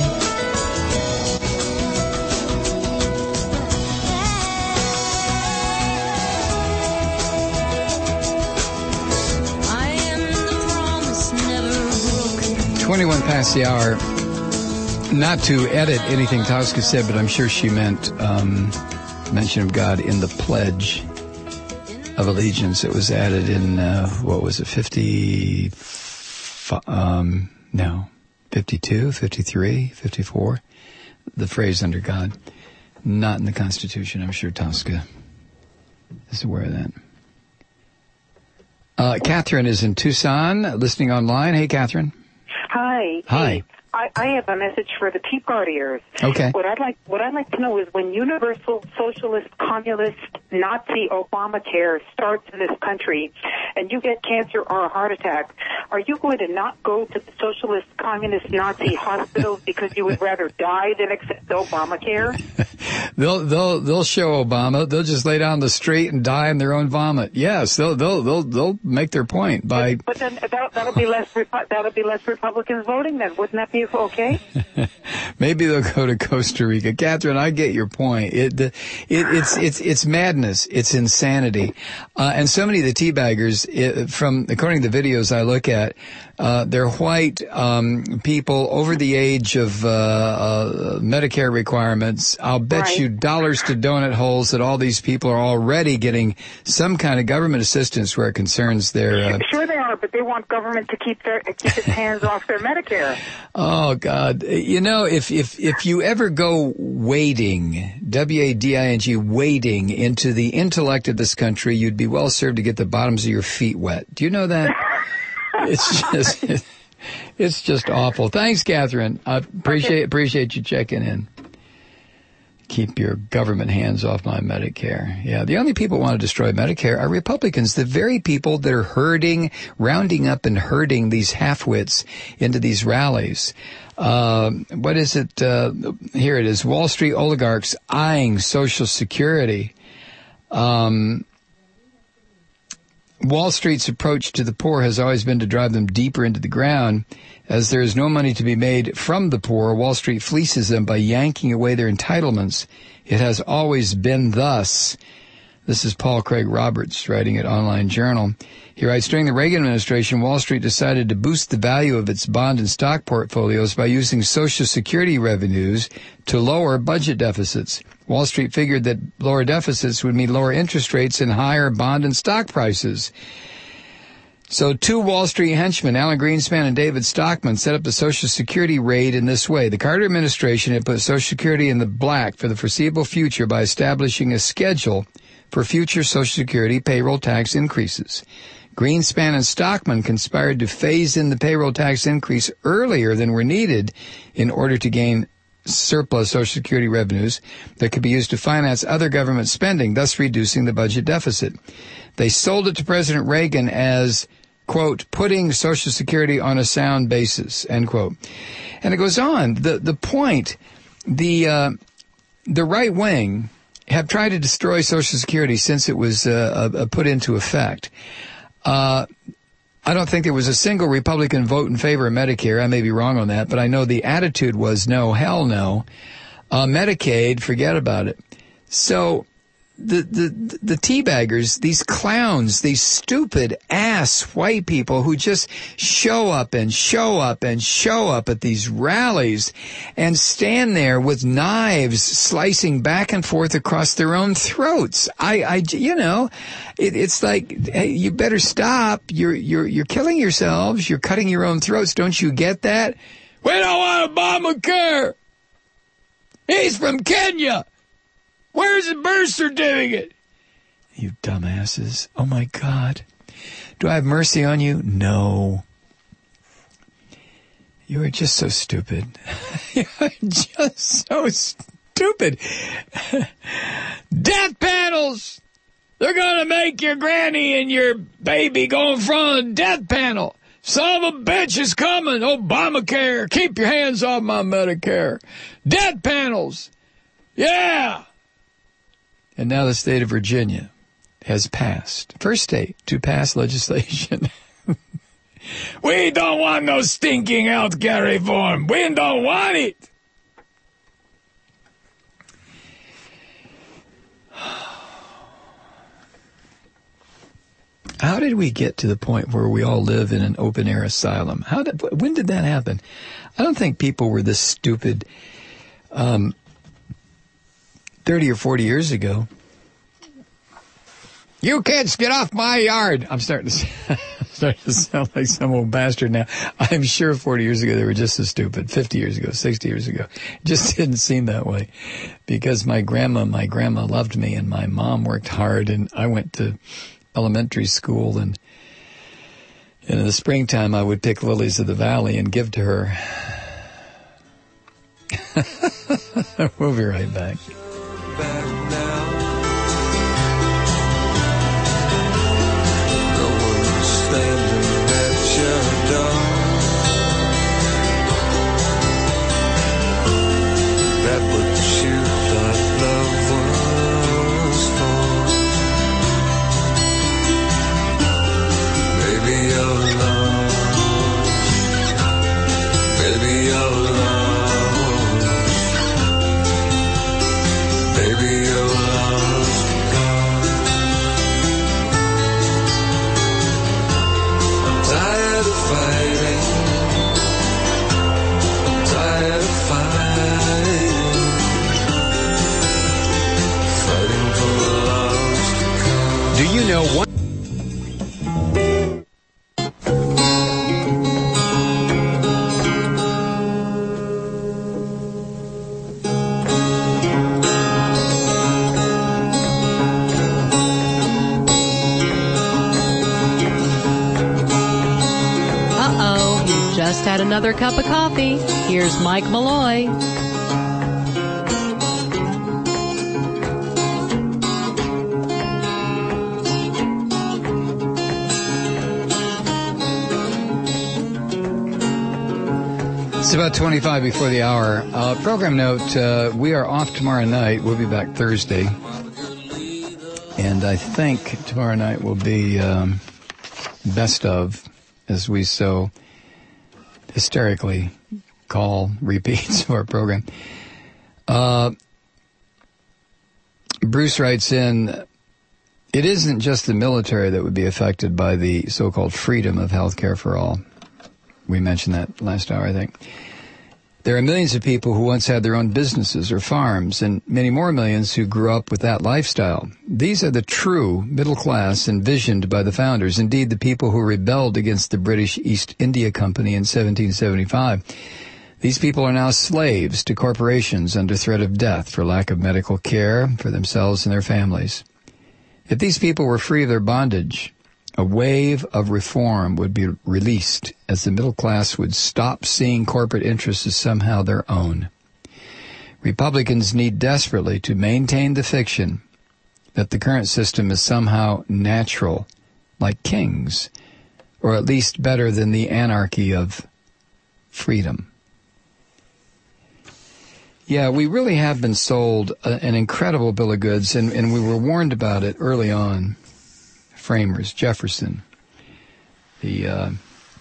twenty-one past the hour. Not to edit anything Tosca said, but I'm sure she meant um, mention of God in the Pledge of Allegiance. It was added in, uh, what was it, fifty, um, no, fifty-two, fifty-three, fifty-four? The phrase under God. Not in the Constitution. I'm sure Tosca is aware of that. Uh, Catherine is in Tucson, listening online. Hey, Catherine. Hi. Hi. Hey, I, I have a message for the Tea Partiers. Okay. What I'd like, what I'd like to know is when universal socialist, communist, Nazi Obamacare starts in this country, and you get cancer or a heart attack, are you going to not go to the socialist, communist, Nazi hospitals because you would rather die than accept Obamacare? they'll they'll they'll show Obama. They'll just lay down the street and die in their own vomit. Yes, they'll they'll they'll they'll make their point by. But, but then that, that'll be less Repu- that'll be less Republicans voting. Then wouldn't that be okay? Maybe they'll go to Costa Rica. Catherine, I get your point. It, it it's it's it's madness. It's insanity. Uh, and so many of the teabaggers, it, from according to the videos I look at, uh, they're white um, people over the age of uh, uh, Medicare requirements. I'll bet right. you dollars to donut holes that all these people are already getting some kind of government assistance where it concerns their. Uh, sure they are, but they want government to keep their keep its hands off their Medicare. Oh God! You know, if if if you ever go wading, W A D I N G, wading into the intellect of this country, you'd be well served to get the bottoms of your feet wet. Do you know that? It's just, it's just awful. Thanks, Catherine. I appreciate okay. appreciate you checking in. Keep your government hands off my Medicare. Yeah, the only people who want to destroy Medicare are Republicans, the very people that are herding, rounding up and herding these half-wits into these rallies. Uh, what is it? Uh, here it is. Wall Street oligarchs eyeing Social Security. Um, Wall Street's approach to the poor has always been to drive them deeper into the ground. As there is no money to be made from the poor, Wall Street fleeces them by yanking away their entitlements. It has always been thus. This is Paul Craig Roberts writing at Online Journal. He writes, during the Reagan administration, Wall Street decided to boost the value of its bond and stock portfolios by using Social Security revenues to lower budget deficits. Wall Street figured that lower deficits would mean lower interest rates and higher bond and stock prices. So two Wall Street henchmen, Alan Greenspan and David Stockman, set up the Social Security raid in this way. The Carter administration had put Social Security in the black for the foreseeable future by establishing a schedule for future Social Security payroll tax increases. Greenspan and Stockman conspired to phase in the payroll tax increase earlier than were needed in order to gain surplus Social Security revenues that could be used to finance other government spending, thus reducing the budget deficit. They sold it to President Reagan as, quote, putting Social Security on a sound basis, end quote. And it goes on. The the point, the uh, the right wing have tried to destroy Social Security since it was uh, uh, put into effect. Uh, I don't think there was a single Republican vote in favor of Medicare. I may be wrong on that, but I know the attitude was no, hell no. Uh, Medicaid, forget about it. So the, the, the teabaggers, these clowns, these stupid ass white people who just show up and show up and show up at these rallies and stand there with knives slicing back and forth across their own throats. I, I, you know, it, it's like, hey, you better stop. You're, you're, you're killing yourselves. You're cutting your own throats. Don't you get that? We don't want Obamacare. He's from Kenya. Where's the birth certificate? You dumbasses. Oh, my God. Do I have mercy on you? No. You are just so stupid. You're just so stupid. Death panels! They're going to make your granny and your baby go in front of the death panel. Son of a bitch is coming. Obamacare. Keep your hands off my Medicare. Death panels. Yeah. And now the state of Virginia has passed, first state to pass legislation We don't want no stinking health care reform. We don't want it. How did we get to the point where we all live in an open-air asylum? How did? When did that happen? I don't think people were this stupid um, thirty or forty years ago. You kids, get off my yard. I'm starting to, starting to sound like some old bastard now. I'm sure forty years ago they were just as stupid. fifty years ago, sixty years ago. It just didn't seem that way. Because my grandma, my grandma loved me, and my mom worked hard, and I went to elementary school, and, and in the springtime I would pick lilies of the valley and give to her. We'll be right back. Back now. No one standing at your door. That what you thought love was for. Baby, you're lost. Baby, you're lost. Baby, you're lost because I'm tired of fighting. I'm tired of fighting. Fighting for a lost cause. Do you know what? Just had another cup of coffee. Here's Mike Malloy. It's about twenty-five before the hour. Uh, program note, uh, we are off tomorrow night. We'll be back Thursday. And I think tomorrow night will be um, best of, as we so hysterically call repeats of our program. Uh, Bruce writes in, it isn't just the military that would be affected by the so-called freedom of health care for all. We mentioned that last hour, I think. There are millions of people who once had their own businesses or farms, and many more millions who grew up with that lifestyle. These are the true middle class envisioned by the founders, indeed the people who rebelled against the British East India Company in seventeen seventy-five. These people are now slaves to corporations under threat of death for lack of medical care for themselves and their families. If these people were free of their bondage, a wave of reform would be released as the middle class would stop seeing corporate interests as somehow their own. Republicans need desperately to maintain the fiction that the current system is somehow natural, like kings, or at least better than the anarchy of freedom. Yeah, we really have been sold a, an incredible bill of goods, and, and we were warned about it early on. Framers, Jefferson, the uh,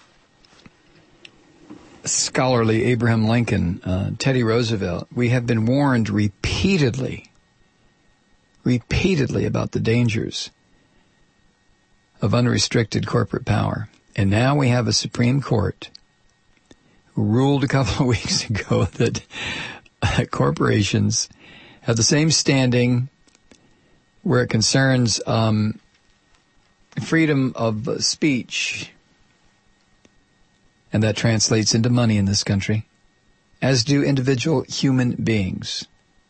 scholarly Abraham Lincoln, uh, Teddy Roosevelt. We have been warned repeatedly, repeatedly about the dangers of unrestricted corporate power. And now we have a Supreme Court who ruled a couple of weeks ago that uh, corporations have the same standing where it concerns um, freedom of speech, and that translates into money in this country, as do individual human beings.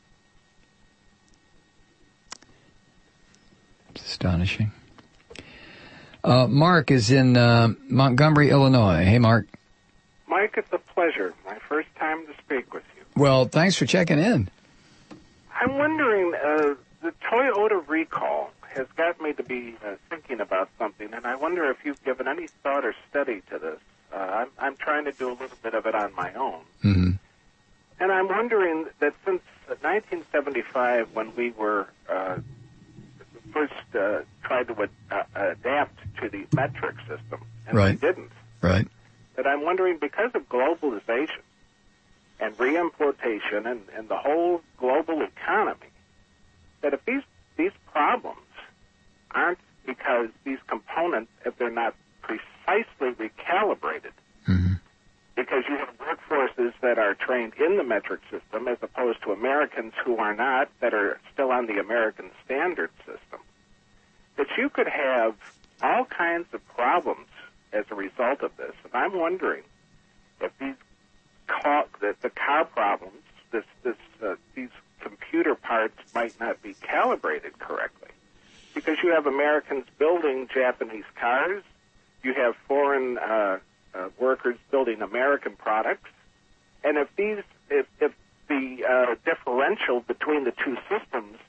It's astonishing. Uh, Mark is in uh, Montgomery, Illinois. Hey, Mark. Mike, it's a pleasure. My first time to speak with you. Well, thanks for checking in. I'm wondering, uh, the Toyota recall has got me to be uh, thinking about something, and I wonder if you've given any thought or study to this. Uh, I'm, I'm trying to do a little bit of it on my own. Mm-hmm. And I'm wondering that since nineteen seventy-five, when we were uh, first uh, tried to ad- uh, adapt to the metric system, and right. we didn't, Right. That I'm wondering, because of globalization and reimportation and, and the whole global economy, that if these these problems aren't because these components, if they're not precisely recalibrated, mm-hmm. because you have workforces that are trained in the metric system as opposed to Americans who are not, that are still on the American standard system, that you could have all kinds of problems as a result of this. And I'm wondering if these car, the, the car problems, this, this, uh, these computer parts might not be calibrated correctly. Because you have Americans building Japanese cars, you have foreign uh, uh, workers building American products, and if these, if, if the uh, differential between the two systems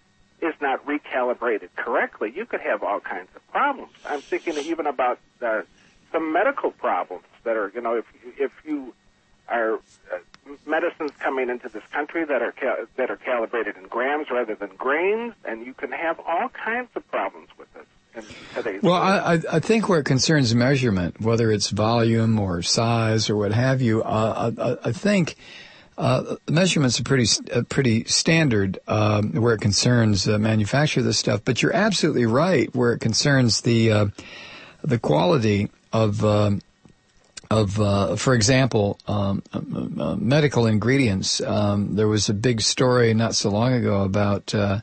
is not recalibrated correctly, you could have all kinds of problems. I'm thinking even about uh, some medical problems that are, you know, if if you are uh, medicines coming into this country that are cal- that are calibrated in grams rather than grains, and you can have all kinds of problems with this in today's Well, world. I, I think where it concerns measurement, whether it's volume or size or what have you, uh, I, I think uh, measurements are pretty uh, pretty standard um, where it concerns uh, manufacture of this stuff. But you're absolutely right where it concerns the uh, the quality of. Um, Of, uh, for example, um, uh, medical ingredients. Um, there was a big story not so long ago about uh,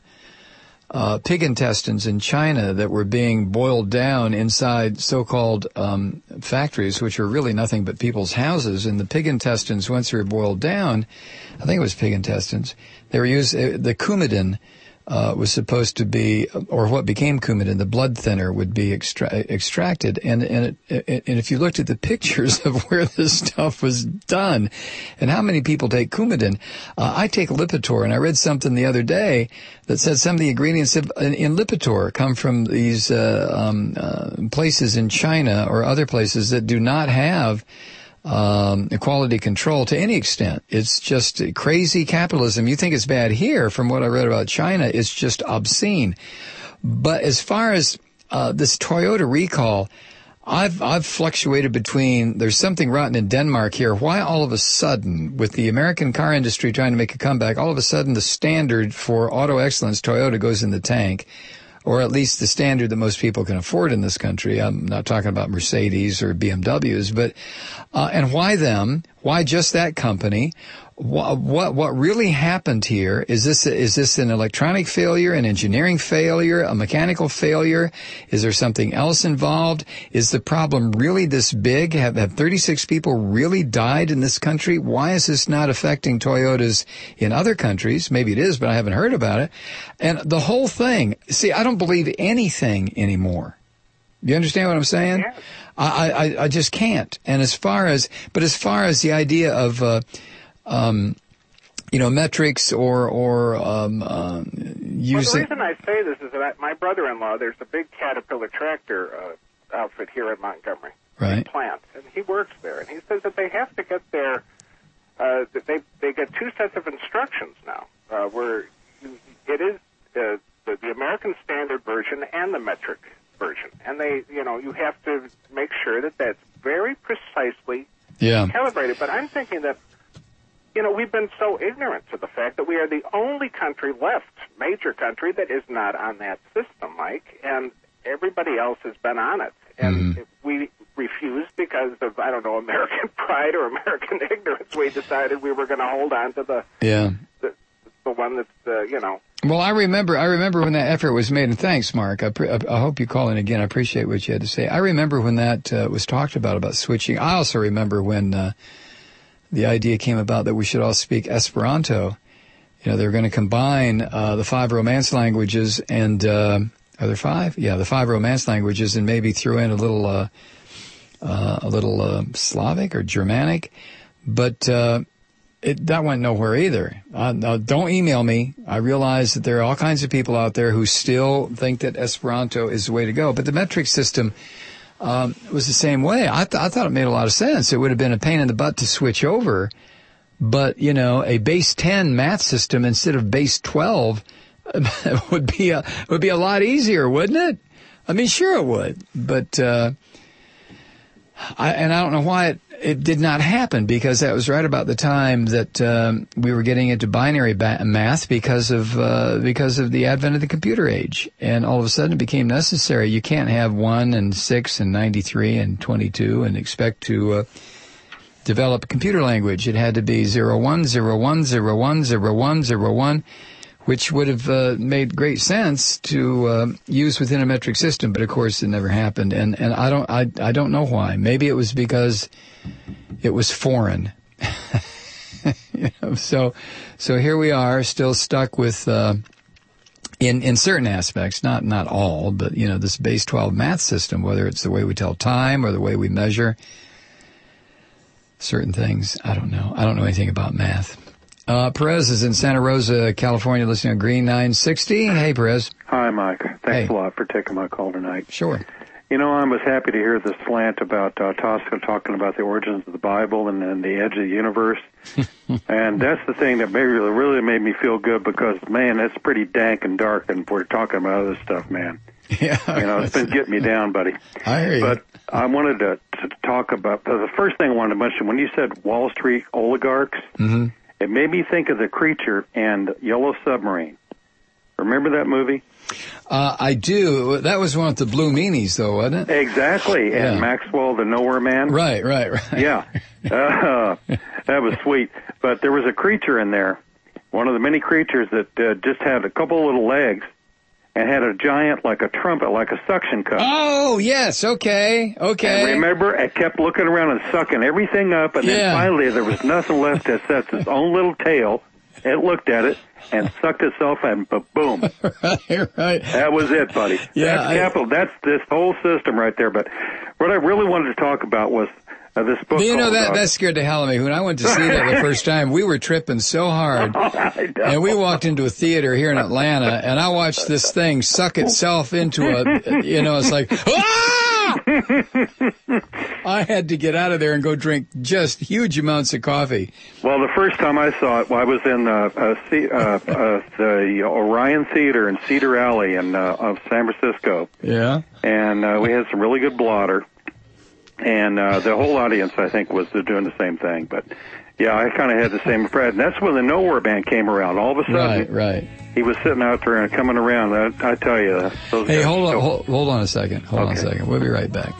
uh, pig intestines in China that were being boiled down inside so-called um, factories, which are really nothing but people's houses. And the pig intestines, once they were boiled down, I think it was pig intestines, they were used, uh, the Coumadin Uh, was supposed to be, or what became Coumadin, the blood thinner, would be extra- extracted. And and, it, it, and if you looked at the pictures of where this stuff was done, and how many people take Coumadin, uh, I take Lipitor, and I read something the other day that said some of the ingredients of, in, in Lipitor come from these uh, um, uh, places in China or other places that do not have Um, quality control to any extent. It's just crazy capitalism. You think it's bad here. From what I read about China, it's just obscene. But as far as uh, this Toyota recall, I've I've fluctuated between there's something rotten in Denmark here. Why all of a sudden, with the American car industry trying to make a comeback, all of a sudden the standard for auto excellence, Toyota, goes in the tank? Or at least the standard that most people can afford in this country. I'm not talking about Mercedes or B M Ws, but, uh, and why them? Why just that company? What, what, what really happened here? Is this, is this an electronic failure, an engineering failure, a mechanical failure? Is there something else involved? Is the problem really this big? Have, have thirty-six people really died in this country? Why is this not affecting Toyotas in other countries? Maybe it is, but I haven't heard about it. And the whole thing, see, I don't believe anything anymore. You understand what I'm saying? Yeah. I, I, I just can't. And as far as, but as far as the idea of, uh, Um, you know, metrics or, or, um, uh, using. Well, the reason I say this is that my brother-in-law, there's a big Caterpillar tractor, uh, outfit here in Montgomery. Right. Plant. And he works there. And he says that they have to get their, uh, that they, they get two sets of instructions now, uh, where you, it is, uh, the, the American standard version and the metric version. And they, you know, you have to make sure that that's very precisely yeah. calibrated. But I'm thinking that, you know, we've been so ignorant to the fact that we are the only country left, major country, that is not on that system, Mike, and everybody else has been on it. And mm-hmm. we refused because of, I don't know, American pride or American ignorance. We decided we were going to hold on to the, yeah. the, the one that's, uh, you know. Well, I remember, I remember when that effort was made, and thanks, Mark. I, pre- I hope you call in again. I appreciate what you had to say. I remember when that uh, was talked about, about switching. I also remember when, uh, the idea came about that we should all speak Esperanto. You know, they're going to combine uh, the five Romance languages and, uh, are there five? Yeah, the five Romance languages, and maybe throw in a little, uh, uh, a little uh, Slavic or Germanic. But uh, it, that went nowhere either. Uh, now, don't email me. I realize that there are all kinds of people out there who still think that Esperanto is the way to go. But the metric system Um, it was the same way. I, th- I thought it made a lot of sense. It would have been a pain in the butt to switch over, but, you know, a base ten math system instead of base twelve would be a, would be a lot easier, wouldn't it? I mean, sure it would, but, uh, I, and I don't know why it, it did not happen, because that was right about the time that um, we were getting into binary ba- math because of uh, because of the advent of the computer age, and all of a sudden it became necessary. You can't have one and six and ninety-three and twenty-two and expect to uh, develop a computer language. It had to be zero one zero one zero one zero one zero one. Which would have uh, made great sense to uh, use within a metric system, but of course it never happened, and and I don't I I don't know why. Maybe it was because it was foreign. You know, so so here we are, still stuck with uh, in in certain aspects, not not all, but you know, this base twelve math system, whether it's the way we tell time or the way we measure certain things. I don't know. I don't know anything about math. Uh, Perez is in Santa Rosa, California, listening on Green nine sixty. Hey, Perez. Hi, Mike. Thanks hey. a lot for taking my call tonight. Sure. You know, I was happy to hear the slant about uh, Tosca talking about the origins of the Bible and, and the edge of the universe. And that's the thing that maybe really made me feel good, because, man, that's pretty dank and dark, and we're talking about other stuff, man. Yeah. You know, it's been getting me down, buddy. I hear you. But I wanted to, to talk about, the first thing I wanted to mention, when you said Wall Street oligarchs, mm-hmm. it made me think of The Creature and Yellow Submarine. Remember that movie? Uh, I do. That was one of the Blue Meanies, though, wasn't it? Exactly. Yeah. And Maxwell, the Nowhere Man. Right, right, right. Yeah. Uh, that was sweet. But there was a creature in there, one of the many creatures that uh, just had a couple of little legs and had a giant, like a trumpet, like a suction cup. Oh, yes. Okay. Okay. And remember, it kept looking around and sucking everything up, and yeah. then finally there was nothing left except its own little tail. It looked at it and sucked itself, and boom. Right, right. That was it, buddy. Yeah, that's I, capital. That's this whole system right there. But what I really wanted to talk about was uh, this book. You know, called, that uh, that scared the hell out of me. When I went to see that the first time, we were tripping so hard. And we walked into a theater here in Atlanta, and I watched this thing suck itself into a, you know, it's like, ah! I had to get out of there and go drink just huge amounts of coffee. Well, the first time I saw it, well, I was in uh, uh, C- uh, uh, the Orion Theater in Cedar Alley in uh, of San Francisco. Yeah. And uh, we had some really good blotter. And uh, the whole audience, I think, was doing the same thing. But, yeah, I kind of had the same impression. That's when the Nowhere Band came around. All of a sudden, right, right. he was sitting out there and coming around. I, I tell you. Those hey, guys, hold on, so, hold, hold on a second. Hold okay. on a second. We'll be right back.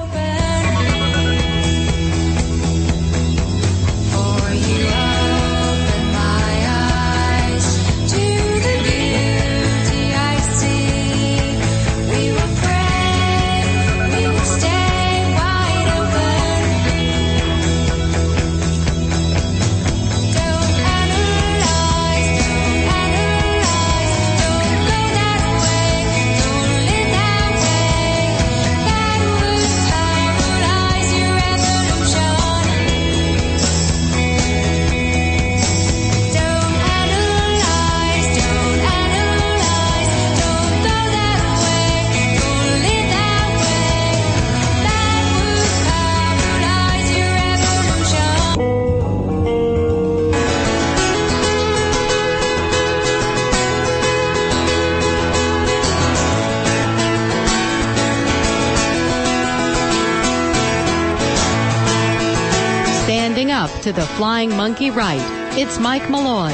To the Flying Monkey Right. It's Mike Malloy.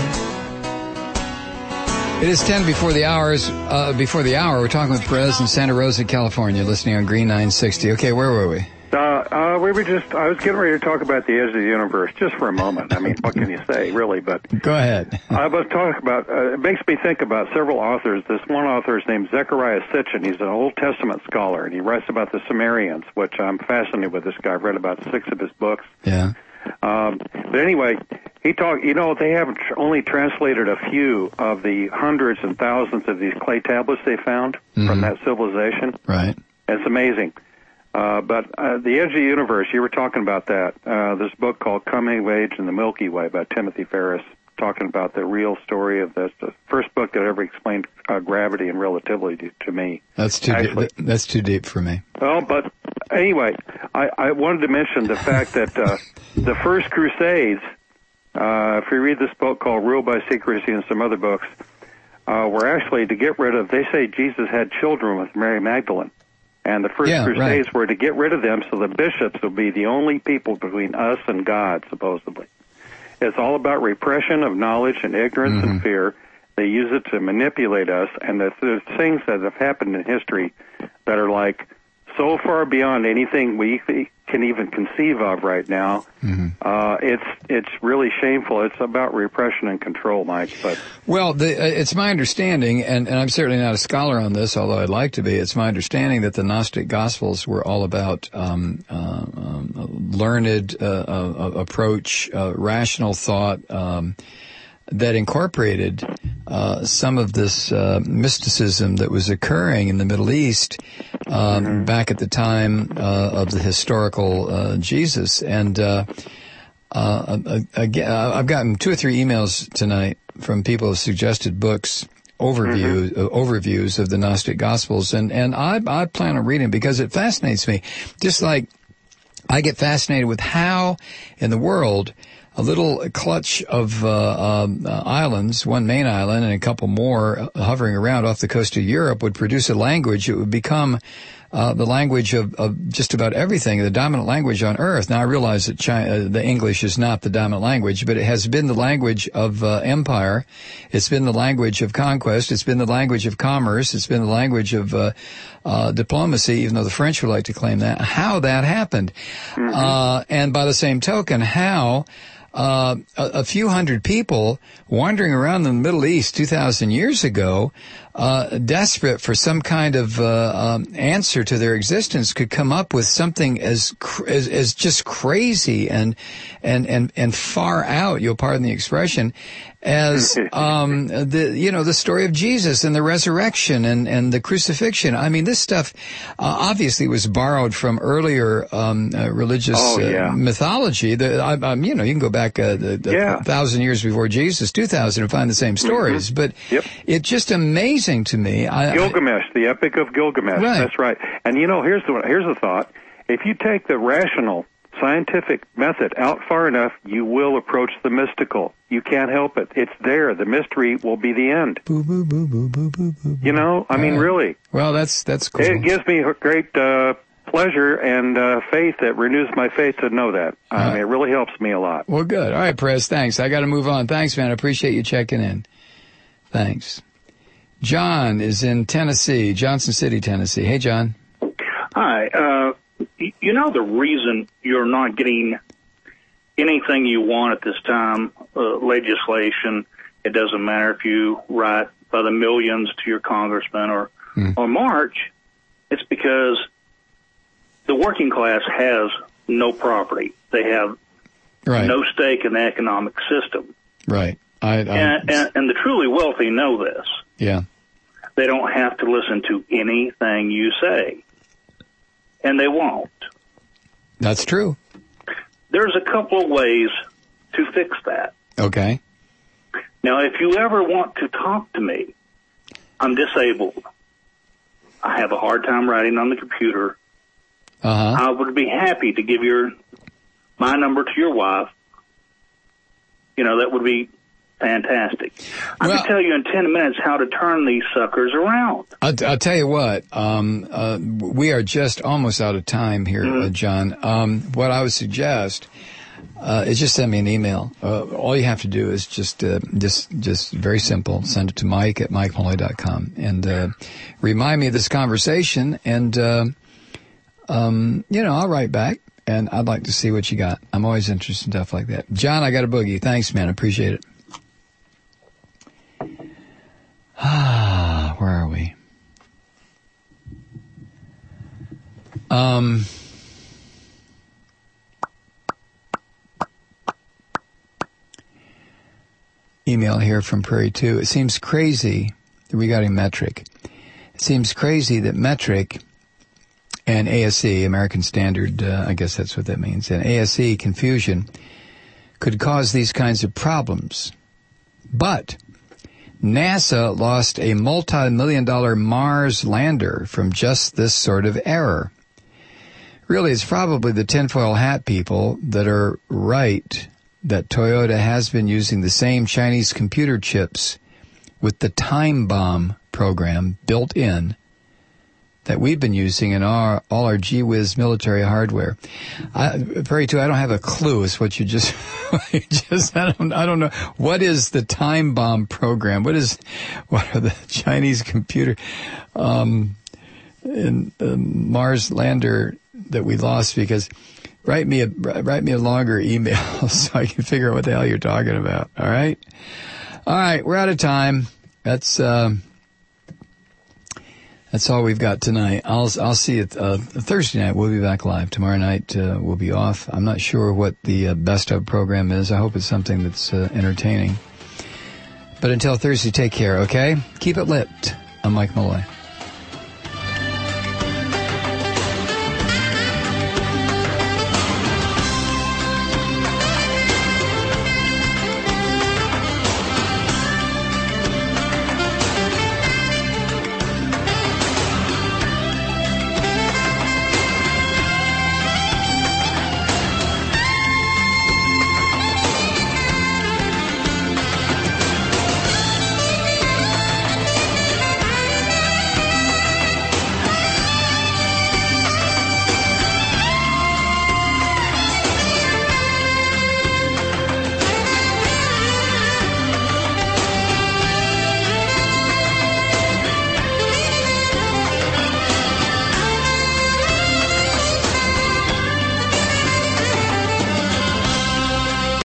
It is ten before the hours. Uh, before the hour, we're talking with Perez in Santa Rosa, California, listening on Green nine sixty. Okay, where were we? Uh, uh, we were just, I was getting ready to talk about the edge of the universe, just for a moment. I mean, what can you say, really? But go ahead. I was talking about, uh, it makes me think about several authors. This one author is named Zechariah Sitchin. He's an Old Testament scholar, and he writes about the Sumerians, which I'm fascinated with this guy. I've read about six of his books. Yeah. Um, but anyway, he talked, you know, they have tr- only translated a few of the hundreds and thousands of these clay tablets they found mm-hmm. from that civilization. Right. It's amazing. Uh, but uh, The Edge of the Universe, you were talking about that. Uh, this book called Coming of Age in the Milky Way by Timothy Ferris, talking about the real story of this. The first book that ever explained uh, gravity and relativity to, to me. That's too Actually, deep. That's too deep for me. Well, but anyway, I, I wanted to mention the fact that uh, the first Crusades, uh, if you read this book called Ruled by Secrecy and some other books, uh, were actually to get rid of, they say Jesus had children with Mary Magdalene. And the first Yeah, Crusades right. were to get rid of them so the bishops would be the only people between us and God, supposedly. It's all about repression of knowledge and ignorance Mm-hmm. and fear. They use it to manipulate us, and there's, there's things that have happened in history that are like so far beyond anything we can even conceive of right now. Mm-hmm. Uh, it's it's really shameful. It's about repression and control, Mike. But Well, the, uh, it's my understanding, and, and I'm certainly not a scholar on this, although I'd like to be. It's my understanding that the Gnostic Gospels were all about um, uh, um, learned uh, uh, approach, uh, rational thought. Um, that incorporated uh, some of this uh, mysticism that was occurring in the Middle East um, mm-hmm. back at the time uh, of the historical uh, Jesus. And uh, uh, again, I've gotten two or three emails tonight from people who suggested books, overview, mm-hmm. uh, overviews of the Gnostic Gospels, and and I, I plan on reading because it fascinates me. Just like I get fascinated with how in the world a little clutch of uh, um, uh, islands, one main island and a couple more hovering around off the coast of Europe, would produce a language that would become uh, the language of, of just about everything, the dominant language on Earth. Now, I realize that China, uh, the English is not the dominant language, but it has been the language of uh, empire. It's been the language of conquest. It's been the language of commerce. It's been the language of uh, uh, diplomacy, even though the French would like to claim that. How that happened. Mm-hmm. Uh, and by the same token, how Uh, a, a few hundred people wandering around the Middle East two thousand years ago, uh, desperate for some kind of uh, um, answer to their existence, could come up with something as cr- as, as just crazy and and and and far out, you'll pardon the expression, as um, the you know the story of Jesus and the resurrection and and the crucifixion. I mean, this stuff uh, obviously was borrowed from earlier um, uh, religious oh, yeah. uh, mythology. The, I, I, you know, you can go back uh, the, the yeah. thousand years before Jesus, two thousand, and find the same stories. Mm-hmm. But yep. it's just amazing to me. I, Gilgamesh, I, the Epic of Gilgamesh. Right. That's right. And you know, here's the here's the thought: if you take the rational scientific method out far enough, you will approach the mystical. You can't help it. It's there. The mystery will be the end. Boo, boo, boo, boo, boo, boo, boo. You know, I mean, uh, really. Well, that's that's cool. It gives me great uh, pleasure and uh, faith that renews my faith to know that. I uh, mean, it really helps me a lot. Well, good. All right, Prez, thanks. I got to move on. Thanks, man. I appreciate you checking in. Thanks. John is in Tennessee, Johnson City, Tennessee. Hey, John. Hi. Uh, you know the reason you're not getting anything you want at this time, uh, legislation, it doesn't matter if you write by the millions to your congressman or, mm. or march, it's because the working class has no property. They have right. no stake in the economic system. Right. I, and, and, and the truly wealthy know this. Yeah. They don't have to listen to anything you say. And they won't. That's true. There's a couple of ways to fix that. Okay. Now, if you ever want to talk to me, I'm disabled. I have a hard time writing on the computer. Uh-huh. I would be happy to give your my number to your wife. You know, that would be fantastic. I well, can tell you in ten minutes how to turn these suckers around. I'll, I'll tell you what, um, uh, we are just almost out of time here, mm-hmm. uh, John. Um, what I would suggest uh, is just send me an email. Uh, all you have to do is just, uh, just, just very simple. Send it to Mike at mike malloy dot com and uh, remind me of this conversation. And uh, um, you know, I'll write back. And I'd like to see what you got. I'm always interested in stuff like that. John, I got a boogie. Thanks, man. I appreciate it. Ah, where are we? Um, email here from Prairie two. It seems crazy regarding metric. It seems crazy that metric and A S C, American Standard, uh, I guess that's what that means, and A S C confusion could cause these kinds of problems. But NASA lost a multi-million dollar Mars lander from just this sort of error. Really, it's probably the tinfoil hat people that are right that Toyota has been using the same Chinese computer chips with the time bomb program built in that we've been using in our all our Gee Whiz military hardware. I, Perry, too, I don't have a clue as what you just, you just I don't I don't know what is the time bomb program. What is what are the Chinese computer um, in uh, Mars lander that we lost? Because write me a write me a longer email so I can figure out what the hell you're talking about. All right, all right, we're out of time. That's. Uh, That's all we've got tonight. I'll I'll see you uh, Thursday night. We'll be back live. Tomorrow night uh, we'll be off. I'm not sure what the uh, best of program is. I hope it's something that's uh, entertaining. But until Thursday, take care, okay? Keep it lit. I'm Mike Malloy.